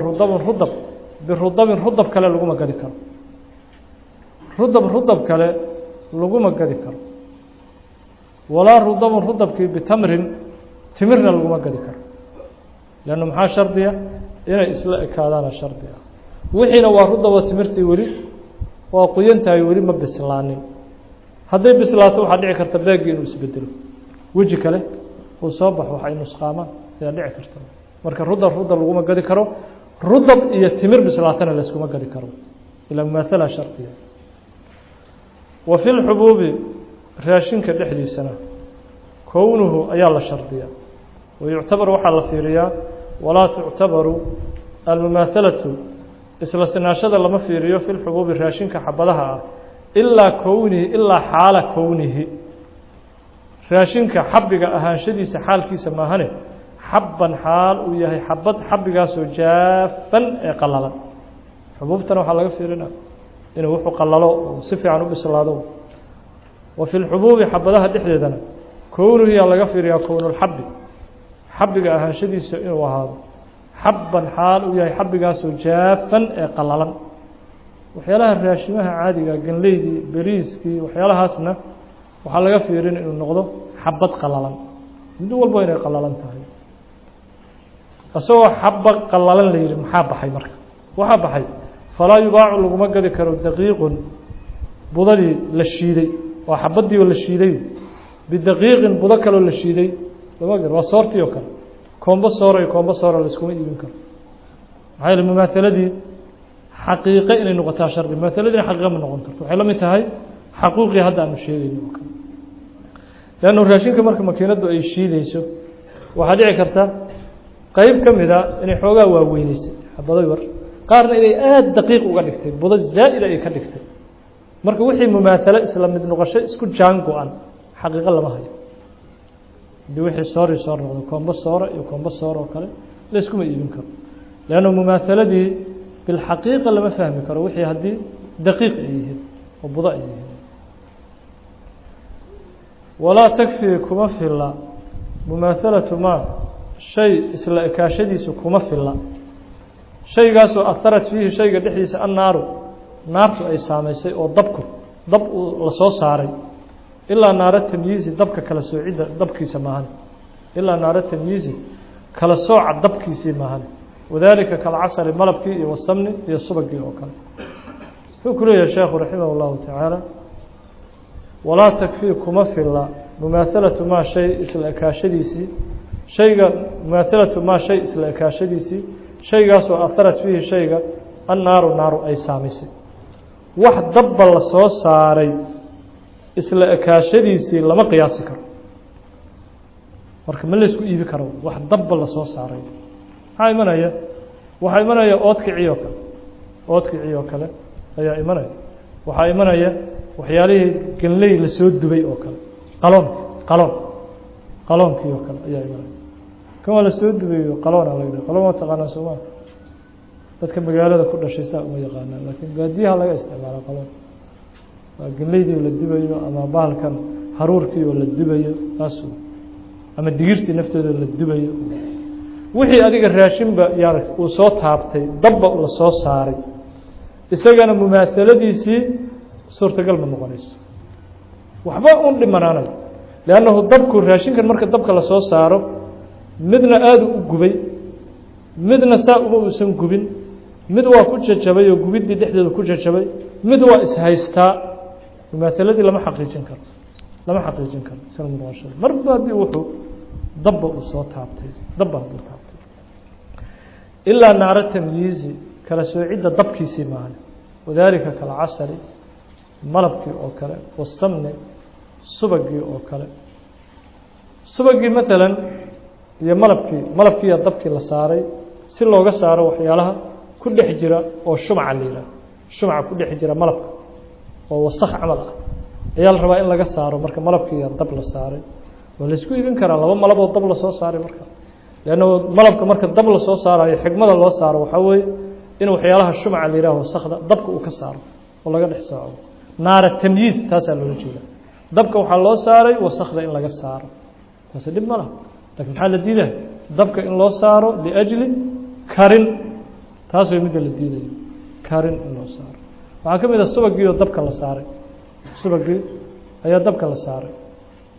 rudab kale lagu ma gadi karo rudab kale lagu ma gadi karo walaa rudabun rudabkii bitamrin timirna laguma gadi karo leanna maxaa shardiya inay isla ekaadaana shardi ah wixiina waa rudaba timirtii weli waa qoyan tahay weli ma bislaanin hadday bislaato waxaa dhici karta beegii inuu isbedelo weji kale uu soo baxo waxay nusqaamaan ayaa dhici karta marka rudab laguma gadi karo rudab iyo timir bislaatana layskuma gadi karo ilaa mumaathala shardiya wa fi lxubuubi raashinka dhexdiisana kownuhu ayaa la shardiya wayuctabar waxaa la fiiriyaa walaa tuctabaru almumaathalatu isla sinaashada lama fiiriyo fi lxubuubi raashinka xabadaha ah ilaa kownihi ilaa xaala kownihi raashinka xabiga ahaanshadiisa xaalkiisa maahane xabban xaal uu yahay xabad xabigaasoo jaafan ee qalalan xubuubtana waxaa laga fiirina inuu wuxuu qalalo oo si fiican u bislaado wa fi lxubuubi xabadaha dhexdeedana kownuhu yaa laga fiiriyaa kownulxabi xabiga ahaanshadiisa inuu ahaado xabban xaal uu yahay xabigaasoo jaafan ee qalalan waxyaalaha raashimaha caadiga ganleydii beriiskii waxyaalahaasna waxaa laga fiirin inuu noqdo xabad qalalan mid walba inay qalalan tahay isagoo xaba qalalan la yihi maxaa baxay marka waxaa baxay falaa yubaacu laguma gadi karo daqiiqun budadii la shiiday waa xabadii oo la shiiday bidaqiiqin budo kaloo la shiiday lama gad waa soortii oo kale koombo soora iyo koombo soora la iskuma iibin karo maxaa yeele mumaahaladii xaqiiqe inay noqotaa shardi mumaahaladiina xaqiiqa ma noqon karto waxay la mid tahay xaquuqii hadda aanu sheegayno oo kale leannu raashinka marka makiinaddu ay shiidayso waxaa dhici karta qeyb ka mida inay xoogaa waaweyneysay xabado yar qaarna inay aada daqiiq uga dhigtay budo zaa'ida ay ka dhigtay marka wixii mumaahalo isla mid noqosho isku jaan go-an xaqiiqo lama hayo hadii wixii soori soor noqdo koombo soora iyo koombo soor oo kale la iskuma iibin karo leanna mumaahaladii bilxaqiiqa lama fahmi karo wixii haddii daqiiq ay yihiin oo budo ay yihiin walaa takfii kuma filla mumaahalatu maa shay isla ekaashadiisu kuma filla shaygaasoo aharat fiihi shayga dhexdiisa annaaru naartu ay saamaysay oo dab uu la soo saaray ilaa naaro tamyiizi dabka kala soocidda dabkiisa maahan ilaa naaro tamyiizi kala sooca dabkiisii maahan wadalika kalcasali malabkii iyo wasamni iyo subagii oo kale wuxuu ku leeyahay sheekhu raximah اllahu tacaala walaa takfii kuma filla mumaahalatu maa shay isla ekaashadiisii shayga mumaahalatu maa shay isla ekaashadiisii shaygaasoo aharat fiihi shayga annaaru naaru ay saamaysay wax dabba la soo saaray isla ekaashadiisii lama qiyaasi karo marka ma laysku iibi karo wax dabba la soo saaray waxaa imanaya oodkicii oo kale ayaa imanaya waxaa imanaya waxyaalihii ganley lasoo dubay oo kale qaloonkii oo kale ayaa imanaya kan waa lasoo dubayo qaloona la yidhaha qaloon waa taqaanaa sooma dadka magaalada ku dhashay saa uma yaqaanaa laakiin baadiyaha laga isticmaalo qaloon waa ganleydii oo la dubayo ama bahalkan haruurkii oo la dubayo taas ama digirtii naftooda la dubayo wixii adiga raashinba yaar uu soo taabtay dabba la soo saaray isagana mumaahaladiisii suurtagal ma noqonayso waxba un dhimanaanayo leannahu dabku raashinkan marka dabka la soo saaro midna aada u gubay midna saa uma uusan gubin mid waa ku jajabay oo gubiddii dhexdeeda ku jajabay mid waa ishaystaa mumaahaladii lama xaqiijin karo isla noqoshada marba haddii wuxuu dabba uu soo taabtay dabba hadduu taabtay ilaa naaro tamyiizi kala soocidda dabkiisii maahan wadalika kalcasali malabkii oo kale wasamni subagii oo kale subagii maalan iyo malabkiiya dabkii la saaray si looga saaro waxyaalaha ku dhex jira oo shumca la yihaaho shumca ku dhex jira malabka oo wasakh camal ah ayaa la rabaa in laga saaro marka malabkiiya dab la saaray waa laysku iibin karaa laba malaboo dab la soo saaray marka leanna malabka marka dab la soo saarayo xigmada loo saaro waxaa weeye in waxyaalaha shumca la yihaaho wasakhda dabka uu ka saaro oo laga dhex sooco naara tamyiiz taasaa loola jeeda dabka waxaa loo saaray wasakhda in laga saaro taasi dhib ma laha lakin maxaa la diidaa dabka in loo saaro liajli karin taas way midda la diidayo karin in loo saaro waxaa ka mid a subagii oo dabka la saaray subagii ayaa dabka la saaray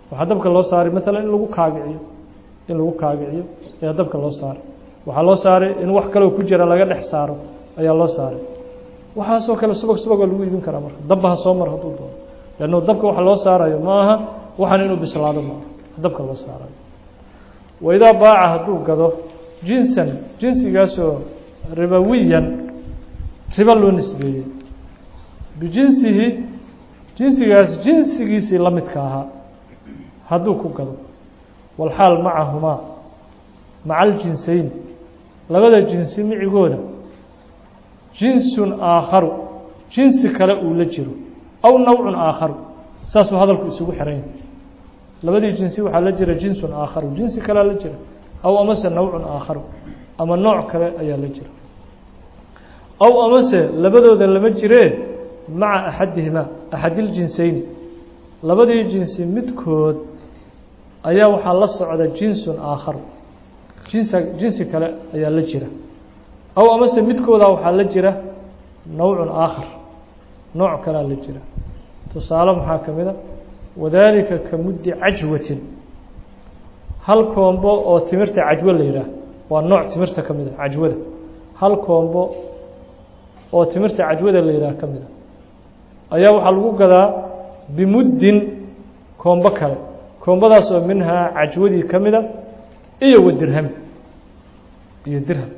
waxaa dabka loo saaray maalan in lagu kaagiciyo ayaa dabka loo saaray waxaa loo saaray in wax kaloo ku jira laga dhex saaro ayaa loo saaray waxaasoo kale subag waa lagu iibin karaa marka dabba ha soo mar hadduu doono lannu dabka waxa loo saarayo ma aha waxaan inuu bislaado ma aha dabka loo saarayo waidaa baaca hadduu gado jinsan jinsigaasoo ribawiyan riba loo nisbeeyey bijinsihi jinsigaas jinsigiisii la midka ahaa hadduu ku gado walxaal macahumaa maca aljinsayn labada jinsi micigooda jinsun aakharu jinsi kale uu la jiro aw nawcun aakharu saasuu hadalku isugu xiran yahay labadii jinsi waxaa la jira jinsun aakharu jinsi kalea la jira aw amase nawcun aakharu ama nooc kale ayaa la jira aw amase labadooda lama jiree maca axadihimaa axadiljinsayn labadii jinsi midkood ayaa waxaa la socda jinsun aakharu jinsi kale ayaa la jira aw amase midkooda waxaa la jira nawcun aakhar nooc kalea la jira tusaale maxaa ka mid a wadaalika ka muddi cajwatin hal koombo oo timirta cajwo la yidhaah waa nooc timirta ka mid a cajwada hal koombo oo timirta cajwada la yidhaah ka mid a ayaa waxaa lagu gadaa bimuddin koombo kale koombadaas oo minhaa cajwadii ka mida iyo wa dirham iyo dirham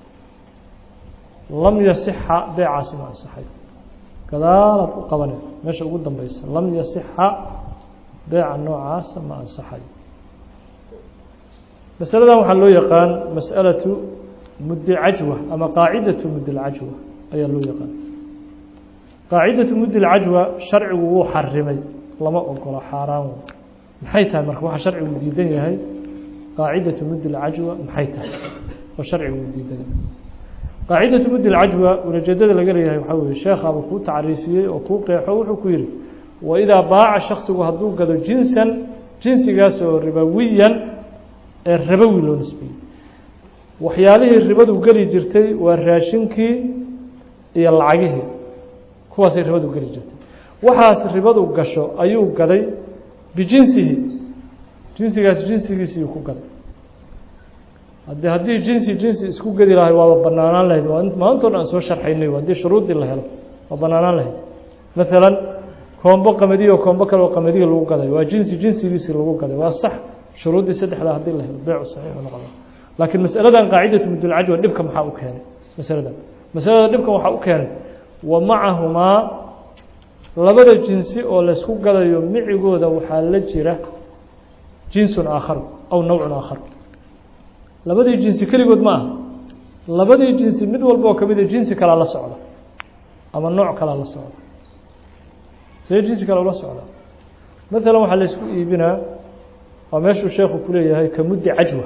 lam yasixa beecaasi ma ansaxay gadaalaad u qabane meesha ugu dambeysa lam yasixa beeca noocaasa ma ansaxay masaladan waxaa loo yaqaan mas'alatu muddi cajwa ama qaacidatu muddi lcajwa ayaa loo yaqaan qaacidatu muddi lcajwa sharcigu wuu xarimay lama ogola xaaraan maxay tahay marka waxa sharcigu diidan yahay qaacidatu muddi lcajwa maxay tahay oo sharcigu diidan yahay qaacidatu muddi lcajwa ulajeedada laga leeyahay waxaa weeye sheekhaaba kuu tacriifiyey oo kuu qeexo wuxuu ku yidhi waidaa baaca shaksigu hadduu gado jinsan jinsigaas oo ribawiyan ee rabawi loo nisbeeyey waxyaalihii ribadu geli jirtay waa raashinkii iyo lacagihii kuwaasay ribadu geli jirtay waxaas ribadu gasho ayuu gaday bijinsihi jinsigaas jinsigiisii ku gaday haddii jinsi isku gedi lahay waaba banaanaan lahayd waa maantoo dhan soo sharxaynay haddii shuruudii la helo waa banaanaan lahayd maalan koombo qamadiyo koombo kale oo qamadiga lagu gaday waa jinsigiisii lagu gaday waa sax shuruuddii saddexda haddii la helo beecu saxiixu noqda laakiin masaladan qaacidatu mudulcajwa dhibka maxaa u keenay masalada dhibkan waxaa u keenay wa macahumaa labada jinsi oo laysku gadayo micigooda waxaa la jira jinsun aakharu aw nawcun aakharu labadii jinsi keligood ma aha labadii jinsi mid walba oo kamid a jinsi kalaa la socda ama nooc kalaa la socda see jinsi kale ula socda maalan waxaa la ysku iibinaa waa meeshuu sheekhu ku leeyahay ka muddi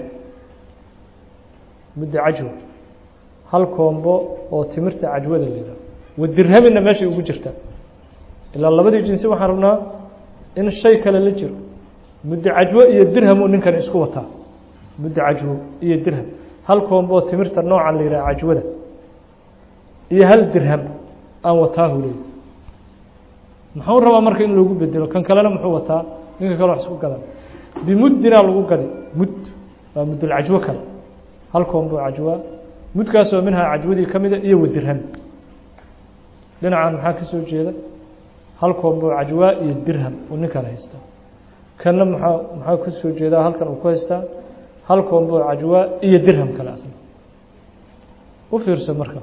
cajwa hal koombo oo timirta cajwada la yidhaho wa dirhamina meeshay ugu jirtaa ilaa labadii jinsi waxaan rabnaa in shay kale la jiro muddi cajwo iyo dirhamu ninkan isku wataa muddi cajwo iyo dirham hal koombo oo timirta noocan la yidhaha cajwada iyo hal dirham aan wataahu leey muxuu rabaa marka in loogu bedelo kan kalena muxuu wataa ninka kale wax isku gadan bimuddina lagu gadi mud waa muddulcajwo kale hal koombo cajwa mudkaasoo minhaa cajwadii ka mida iyo wa dirham dhinacan maxaa ka soo jeeda hal koombo cajwa iyo dirham uu ninkan haystaa kanna maxaa ka soo jeedaa halkan uu ku haystaa hal koombo cajwa iyo dirham kale asna u fiirso marka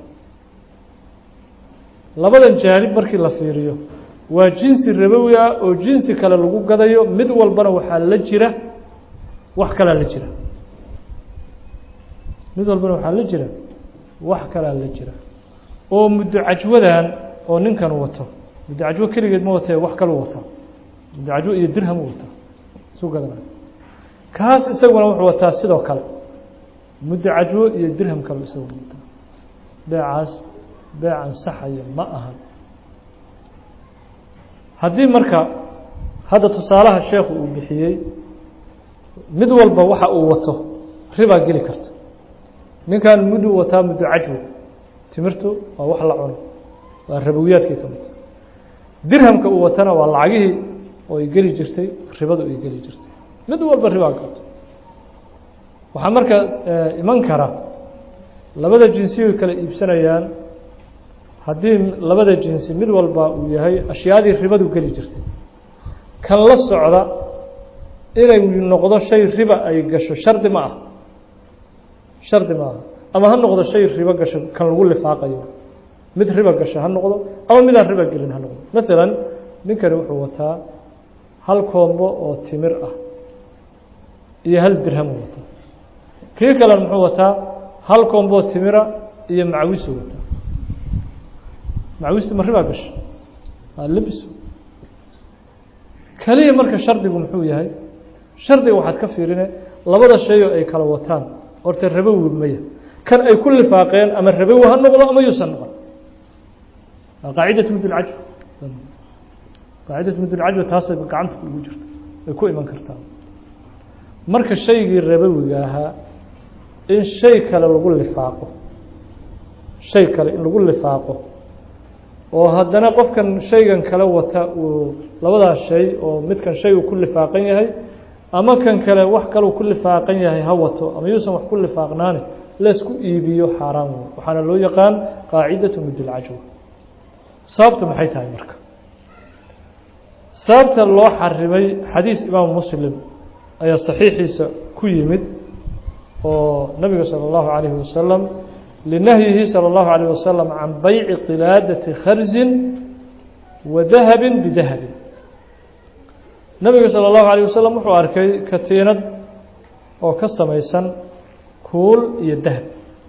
labadan jaanib markii la fiiriyo waa jinsi rabowi ah oo jinsi kale lagu gadayo mid walbana waxaa la jira wax kalaa la jira mid walbana waxaa la jira wax kalaa la jira oo muddo cajwadan oo ninkan wato muddo cajwo keligeed ma watee wax kalu wataa muddo cajwo iyo dirham u wataa suu gadana kaas isaguna wuxuu wataa sidoo kale muddo cajwo iyo dirham kale isaguna wataa beecaas beec ansaxaya ma ahan haddii marka hadda tusaalaha sheekhu uu bixiyey mid walba waxa uu wato ribaa geli karta ninkan muddu wataa muddo cajwo timirtu waa wax la cuno waa rabowiyaadkii ka mid dirhamka uu watana waa lacagihii oo ay geli jirtay ribadu ay geli jirtay mid walba ribaa qabto waxaa marka iman kara labada jinsi way kala iibsanayaan haddii labada jinsi mid walba uu yahay ashyaadii ribadu geli jirtay kan la socda inay noqdo shay riba ay gasho shardi ma aha ama ha noqdo shay riba gasho kan lagu lifaaqayo mid riba gasho ha noqdo ama midaan riba gelin ha noqdo maalan ninkani wuxuu wataa hal koombo oo timir ah iyo hal dirham uu wataa kii kalena muxuu wataa hal koombo oo timira iyo macawisuu wataa macawistu ma riba gasho waa labis kaliya marka shardigu muxuu yahay shardiga waxaad ka fiirine labada shay oo ay kala wataan horta rabowi maya kan ay ku lifaaqeen ama rabowi ha noqdo ama yuusan noqon qaacidatu mudulcajwa qaacidatu mudulcajwa taasay gacanta ugu jirto ay ku iman kartaa marka shaygii rabowiga ahaa in shay kale lagu lifaaqo shay kale in lagu lifaaqo oo haddana qofkan shaygan kale wata uu labadaas shay oo midkan shay uu ku lifaaqan yahay ama kan kale wax kale uu ku lifaaqan yahay ha wato ama yuusan wax ku lifaaqnaani laysku iibiyo xaaraan wey waxaana loo yaqaan qaacidatu mudulcajwa sababta maxay tahay marka sababta loo xarimay xadiis imaamu muslim ayaa saxiixiisa ku yimid oo nabiga salى اllahu عalayه wasalam linahyihi salى اllahu عalيه wasalam can bayci qilaadati kharزin wa dahabin bidahabin nabiga salى اllahu عalيه wasalam wuxuu arkay katiinad oo ka samaysan kuul iyo dahab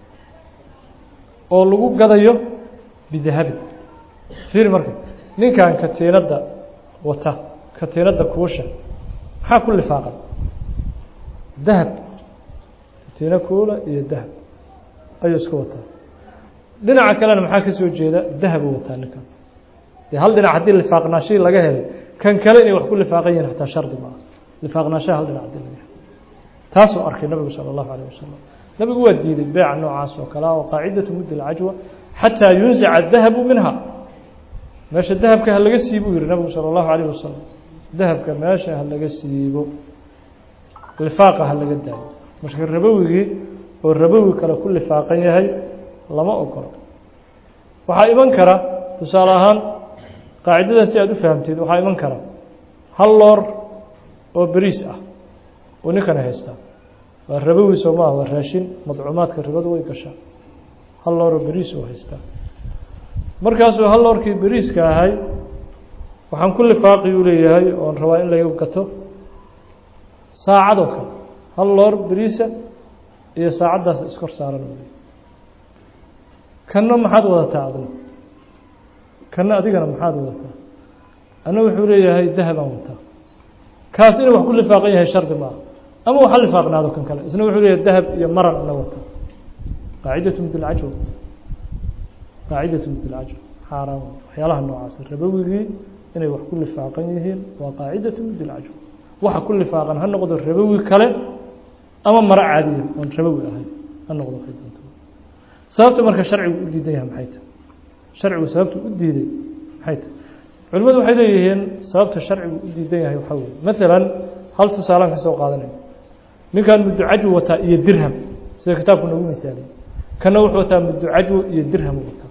oo lagu gadayo bidahabin fiir marka ninkan katiinadda wata katiinadda kuusha maxaa ku lifaaqan dahab katiina kuula iyo dahab ayuu isku wataa dhinaca kalena maxaa ka soo jeeda dahab uu wataa ninkan dee hal dhinac haddii lifaaqnaashihii laga helay kan kale inay wax ku lifaaqan yihin xataa shardi ma aha lifaaqnaashaha hal dhinac haddii laga helay taasuu arkay nabigu salى اllahu عalيه wasalam nabigu waa diiday beeca noocaas oo kale oo qaacidatu mudi lcajwa xataa yunzaca dahabu minha meesha dahabka ha laga siibo yihi nabigu salى اllahu عalيه wasalam dahabka meesha ha laga siibo lifaaqa ha laga daayo marka rabowigii oo rabowi kale ku lifaaqan yahay lama ogolo waxaa iman kara tusaale ahaan qaacidadan si aad u fahamteed waxaa iman kara hal loor oo beriis ah oo ninkana haystaa waa rabowi soo maaha waa raashin madcuumaadka ribadu way gashaa hal loor oo beriis oo haystaa markaasuu hal loorkii beriiska ahay waxaan ku lifaaqi uu leeyahay oon rabaa in laga gato saacadoo kale hal loor beriisa iyo saacaddaas iskor saaran kanna maxaad wadataa adna kanna adigana maxaad wadataa anna wuxuu leeyahay dahabaan wataa kaas inuu wax ku lifaaqan yahay shardi maaha ama waxa lifaaqnaado kan kale isna wuxuu leeyahay dahab iyo maran ana wataa qaacidatu mudulcajwa qaacidatu mudulcajwa xaaraan waxyaalaha noocaas rabowigii inay wax ku lifaaqan yihiin waa qaacidatu mudulcajwa waxa ku lifaaqan ha noqdo rabowi kale ama maro caadiya oon rabowi ahay ha noqdo waxay doonto sababta marka sharcigu u diidan yahay maxay tahay sharcigu sababta u diiday maxay tahay culimadu waxay leeyihiin sababta sharcigu u diidan yahay waxaa weeye maalan hal tusaalaan ka soo qaadanayo ninkan mudulcajwo wataa iyo dirham sida kitaabku nagu misaaliyey kana wuxuu wataa mudulcajwo iyo dirham wataa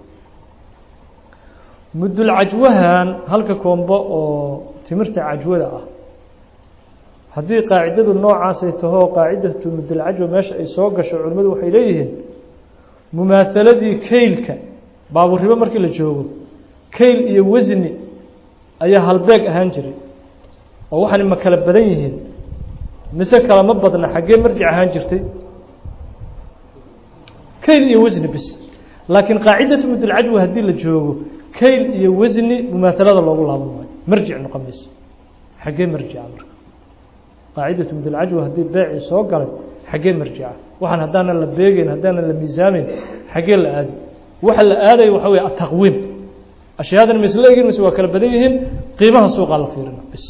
mudulcajwahan halka koombo oo timirta cajwada ah haddii qaacidadu noocaasay taho qaacidatu mudulcajwa meesha ay soo gasho culimmadu waxay leeyihiin mumaahaladii keylka baaburibo markii la joogo keyl iyo wasni ayaa halbeeg ahaan jiray oo waxani ma kala badan yihiin mise kalama badna xaggee marjic ahaan jirtay keyl iyo wasni bis laakiin qaacidatu mudulcajwa haddii la joogo keyl iyo wasni mumaahalada loogu laaban maayo marjic noqon mayso xaggee marjica marka qaacidatu mudulcajwa haddii beecii soo galay xaggee marjica waxaan haddaanan la beegeyn haddaanan la miisaameyn xaggee la aadi waxa la aadaya waxa weye ataqwiim ashyaadana ma isla egin mise waa kala badan yihiin qiimaha suuqaa la fiirina bis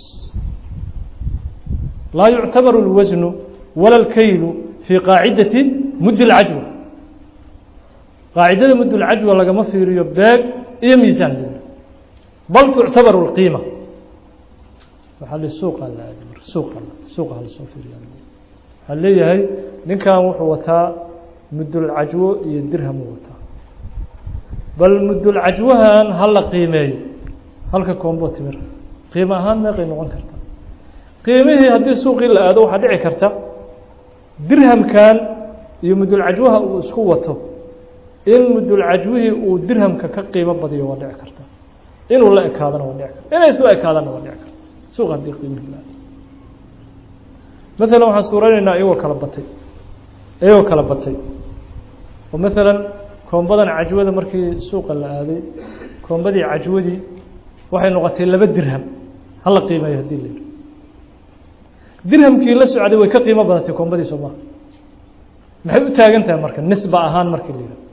laa yuctabaru اlwasnu wala اlkaylu fii qaacidati mudi اlcajwa qaacidada mudi اlcajwa lagama fiiriyo beeg iyo miisaan bal tuctabaru اlqiima وحل السوق على سوق على الصوفير يعني هل هي نكان وحوتا مد العجو يدرهم وتا بل مد العجوها هل قيمه هل كومبو تمر قيمها ما قيمه نقول كرتا قيمه هذه سوق الا هذا waxa dhici karta dirham kan iyo mud العجوها isku wato in mud العجوhi uu dirhamka ka qiimo badiyo waa dhici karta inuu la ekaadana waa dhici karta inay isla ekaadana waa dhici karta suuq hadii qiimo مثلا waxaan suureynaa ayuu kala batay oo مثلا koombadan cajwada markii suuqa la aaday koombadii cajwadii waxay noqotay 2 dirham hal qiimayo hadii la yiraahdo dirhamkii la socday way ka qiimo badatay koombadii Soomaa maxay u taagan tahay marka nisba ahaan markii la yiraahdo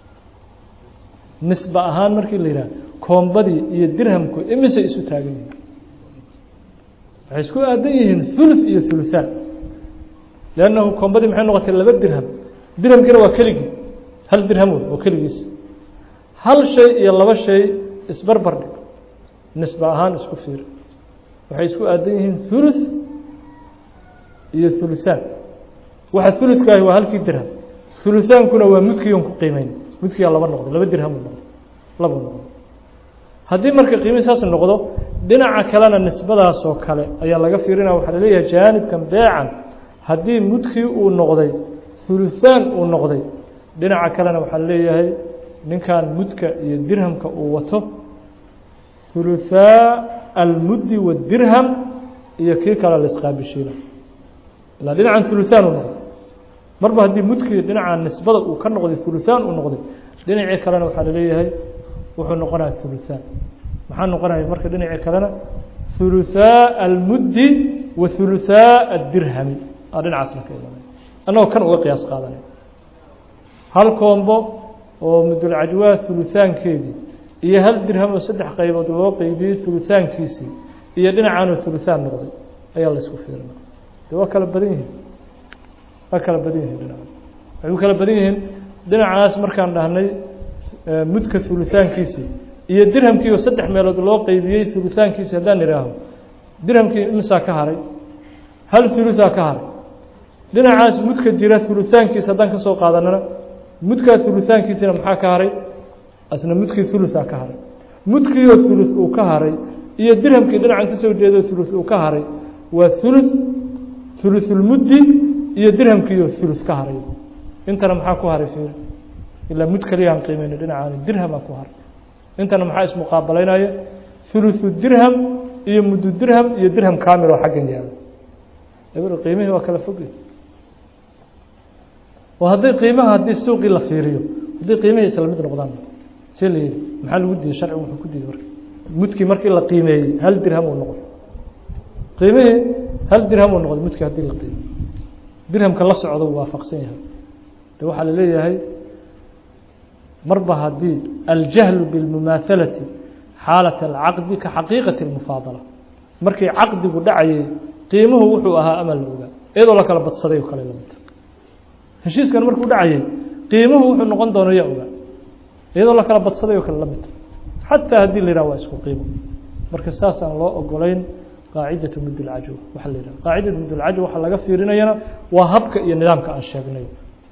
nisba ahaan markii la yiraahdo koombadii iyo dirhamku imise isu taagan yihiin waxay isku aadan yihiin thuluth iyo thuluthan لأنه كومبدي maxay noqotay 2 dirham dirhamkina waa keligi hal dirham oo keligiis hal shay iyo laba shay isbarbar dhig nisba ahaan isku fiir waxay isku aadan yihiin thuluth iyo thuluthan waxa thuluthka waa halkii dirham thuluthankuna waa mudkiyon ku qiimeyn mudkiya laba noqdo 2 dirham laba noqdo hadii marka qiimihiisaas noqdo dhinaca kalena nisbadaas oo kale ayaa laga fiirinaa waxa la leeyahay jaanibkan beecan hadii mudkii uu noqday thuluthan uu noqday dhinaca kalena waxa la leeyahay ninkan mudka iyo dirhamka uu wato thulutha al-muddi wad-dirham iyo kii kala la isqaabishiina ila dhinacan thuluthan uu noqday marba hadii mudkii dhinaca nisbada uu ka noqday thuluthan uu noqday dhinaca kalena waxa la leeyahay wuxuu noqonayaa thuluthan maxaa noqonaya marka dhinaca kalena thulutha al-muddi wa thulutha ad-dirham dhinacaas la keenay anoo kan uga qiyaas qaadanay hal koombo oo mudul cajwa thuluthankeedii iyo hal dirham oo 3 qaybood loo qaybiyay thuluthankiisi iyo dhinacaan thuluthan noqday ayaa la isku fiirinaa waa kala badan yihiin waxay kala badan yihiin dhinacaas markaan dhahnay mudka thuluthankiisi iyo dirhamkii oo 3 meelood loo qaybiyay thuluthankiisi hadaan iraaho dirhamkii imisa ka haray hal thulutha ka haray dhinacaas mudka jira thuluthankiisa hadaan ka soo qaadanana mudka thuluthankiisina maxaa ka haray asna mudkii thulutha ka haray mudkii oo thuluth uu ka haray iyo dirhamkii dhinacan ka soo jeedo thuluth uu ka haray waa thuluthul muddi iyo dirhamkii oo thuluth ka haray intana maxaa ku haray fiir ila mud kaliya aan qiimeeyay dhinacaan dirham ku haray intana maxaa ismu qaabaleynaya thuluthu dirham iyo muddu dirham iyo dirham kaamil oo xaggan yaala eber qiimaha waa kala fogay وهذه قيمة هذه السوق اللي فيريو هذه قيمة إسلامية رمضان سيلي محل ودي شرع وحكودي مرك متك مرك اللي قيمة هل درهم ونقد قيمة هل درهم ونقد متك هذه القيمة درهم كلا صعود ووافق سيها لو حل ليه هاي مربى هذه الجهل بالمماثلة حالة العقد كحقيقة المفاضلة مرك عقد ودعي قيمه وحوها أمل الوجا إذا لك لبط صديق وكلا لبط heshiiskan markuu dhacayay qiimuhu wuxuu noqon doonaa yaga iyadoo la kala badsaday oo kala lamid hatta hadii la yiraahdo isku qiimo marka saasan loo ogolayn qaacidatu mudul ajwa waxa la yiraahdo qaacidatu mudul ajwa waxa laga fiirinayna waa habka iyo nidaamka aan sheegnay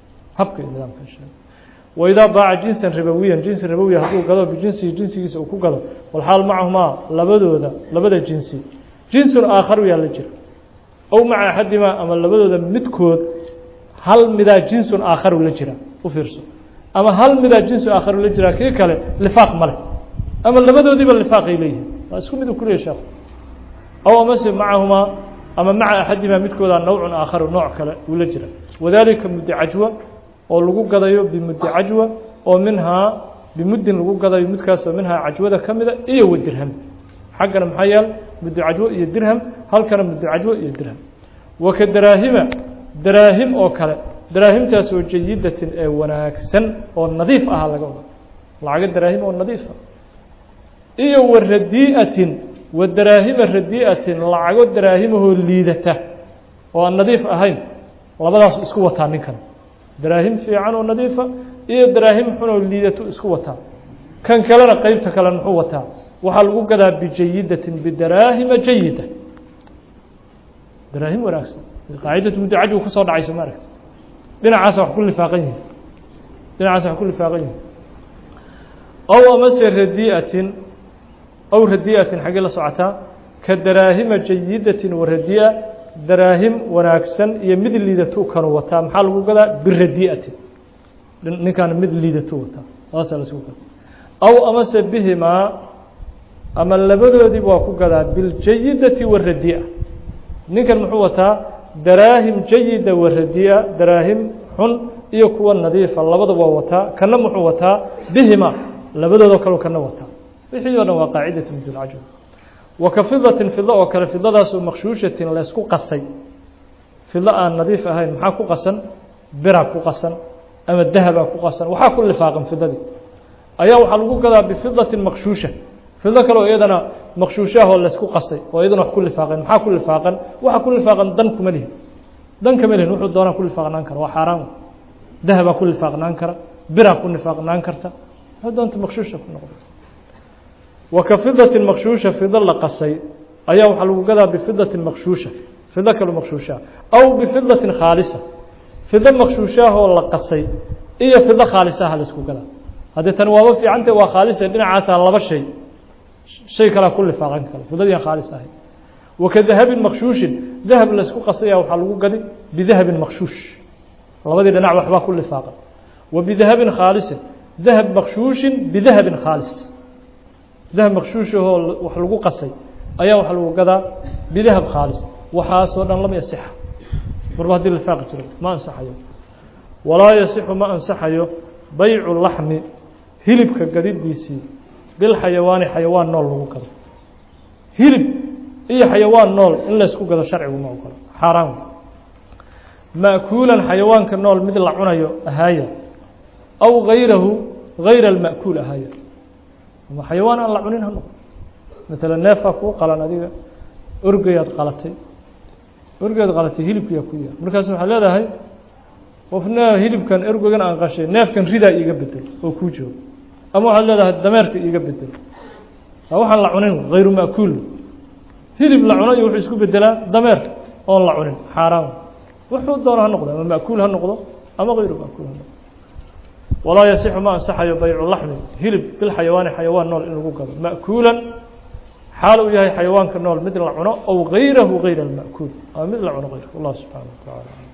وإذا باع جنسا ربويا جنس ربوي haduu gado jinsigiisa uu ku gado wal xaal macahuma labada jinsi jinsun aakhar yaa la jira aw ma'a hadima ama labadooda midkood hal mida jinsun aakhar la jira u fiirso ama hal mida jinsun aakhar la jira kii kale lifaaq male ama labadoodiba lifaaq ay leeyihiin waa isku mid u kulay sheekh aw amase macahuma ama ma'a ahadima midkooda nooc aakhar nooc kale uu la jira wadaalika mudajwa oo lagu gadayo bimudajwa oo minha bimudin lagu gadayo midkaas oo minha ajwada kamida iyo dirham xaqana maxay yaal mudajwa iyo dirham halkana mudajwa iyo dirham wakadraahima daraahim oo kale daraahimtaas oo jayyidatin ee wanaagsan oo nadiif ah laga wado lacag daraahim oo nadiif ah iyo waradii'atin ودراهم رديئة لعقو دراهمه الليدته والنظيف أهين labadaas isku wataa ninkan daraahim fiican oo nadiifa iyo daraahim xun oo liidato isku wataa kan kalena qaybta kale wuxuu wataa waxa lagu gadaa bijayidatin bidaraahim jayida daraahim wanaagsan qaacidatu mudacaj uu ku soo dhacayso ma aragti dhinacaas wax ku lifaaqan yihiin dhinacaas wax ku lifaaqan yihiin aw amase radii'atin aw radii'atin xaggee la socotaa ka daraahima jayidatin wa radii'a daraahim wanaagsan iyo mid liidatu kanu wataa maxaa lagu gadaa biradii'atin ninkaan mid liidatu wataa taas la isku gadaa aw amase bihimaa ama labadoodii waa ku gadaa biljayidati wa radii'a ninkan muxuu wataa daraahim jayida wa radii'a daraahim xun iyo kuwa nadiifa labadaba waa wataa kana muxuu wataa bihima labadoodoo kale kana wataa wixii oo dhan waa qaacidatu mudacaj وكفضة فضة وكلا فضة داس مغشوشة لا اسكو قصي فضة aan nadiif ahayn maxaa ku qasan bira ku qasan ama dahaba ku qasan waxa kulli faaqan fidadii ayaa waxa lagu gadaa bifidة مغشوشة فضة kale iyadana مغشوشة la isku qasay oo iyadana wax kulli faaqan maxaa kulli faaqan waxa kulli faaqan dan kuma lihi dan kama lihi wuxuu doona kulli faaqnaan kara waa xaraam dahaba kulli faaqnaan kara bira kulli faaqnaan karta hadanta مغشوشة ku noqdo وكفضة مغشوشة فضة لقصي أيها وحلو قذا بفضة مغشوشة فضة كلو مغشوشة أو بفضة خالصة فضة مغشوشة هو لقصي إيه فضة خالصة هذا اسكو قذا هذا تنواب في عنته وخالصة بنا عاسى الله بشيء شيء كلا كل فاغن كلا فضة خالصة هي وكذهب مغشوش ذهب لسكو قصية وحلو قذا بذهب مغشوش الله بدي نعم وحبا كل فاغن وبذهب خالصة ذهب مغشوش بذهب خالص ذهب مغشوش هو وحلو قصي أيها وحلو قذا بذهب خالص وحاسونا لم يصح مرة هذه الفاقة ما أنصحيه ولا يصح ما أنصحيه بيع اللحم هلب كقديد ديسي بالحيوان حيوان نول لو كذا هلب إيه حيوان نول إلا اسكو كذا شرعي وما كذا حرام مأكولا حيوان كنول مثل عنايو هايا أو غيره غير المأكول هايا حيوان الله عنينها نقول مثلا نافك وقال نادية أرجيت قالتي هيلب يا كويا مركز محل هذا هاي وفنا هيلب كان أرجو كان أنقشة ناف كان ردا يجبدل وكوجو أما حل هذا الدمار يجبدل أو حل عنين غير مأكول هيلب لعنة يوحسكو بدلا دمار الله عنين حرام وحود دورها النقطة أما مأكول هالنقطة أما غير مأكول هالنقطة ولا يصح ما أنصح بيع اللحم هلب بالحيوان حيوان نول إنه قد مأكولا حاله يهي حيوان كنول مثل العناء أو غيره غير المأكول أو مثل العناء غيره الله سبحانه وتعالى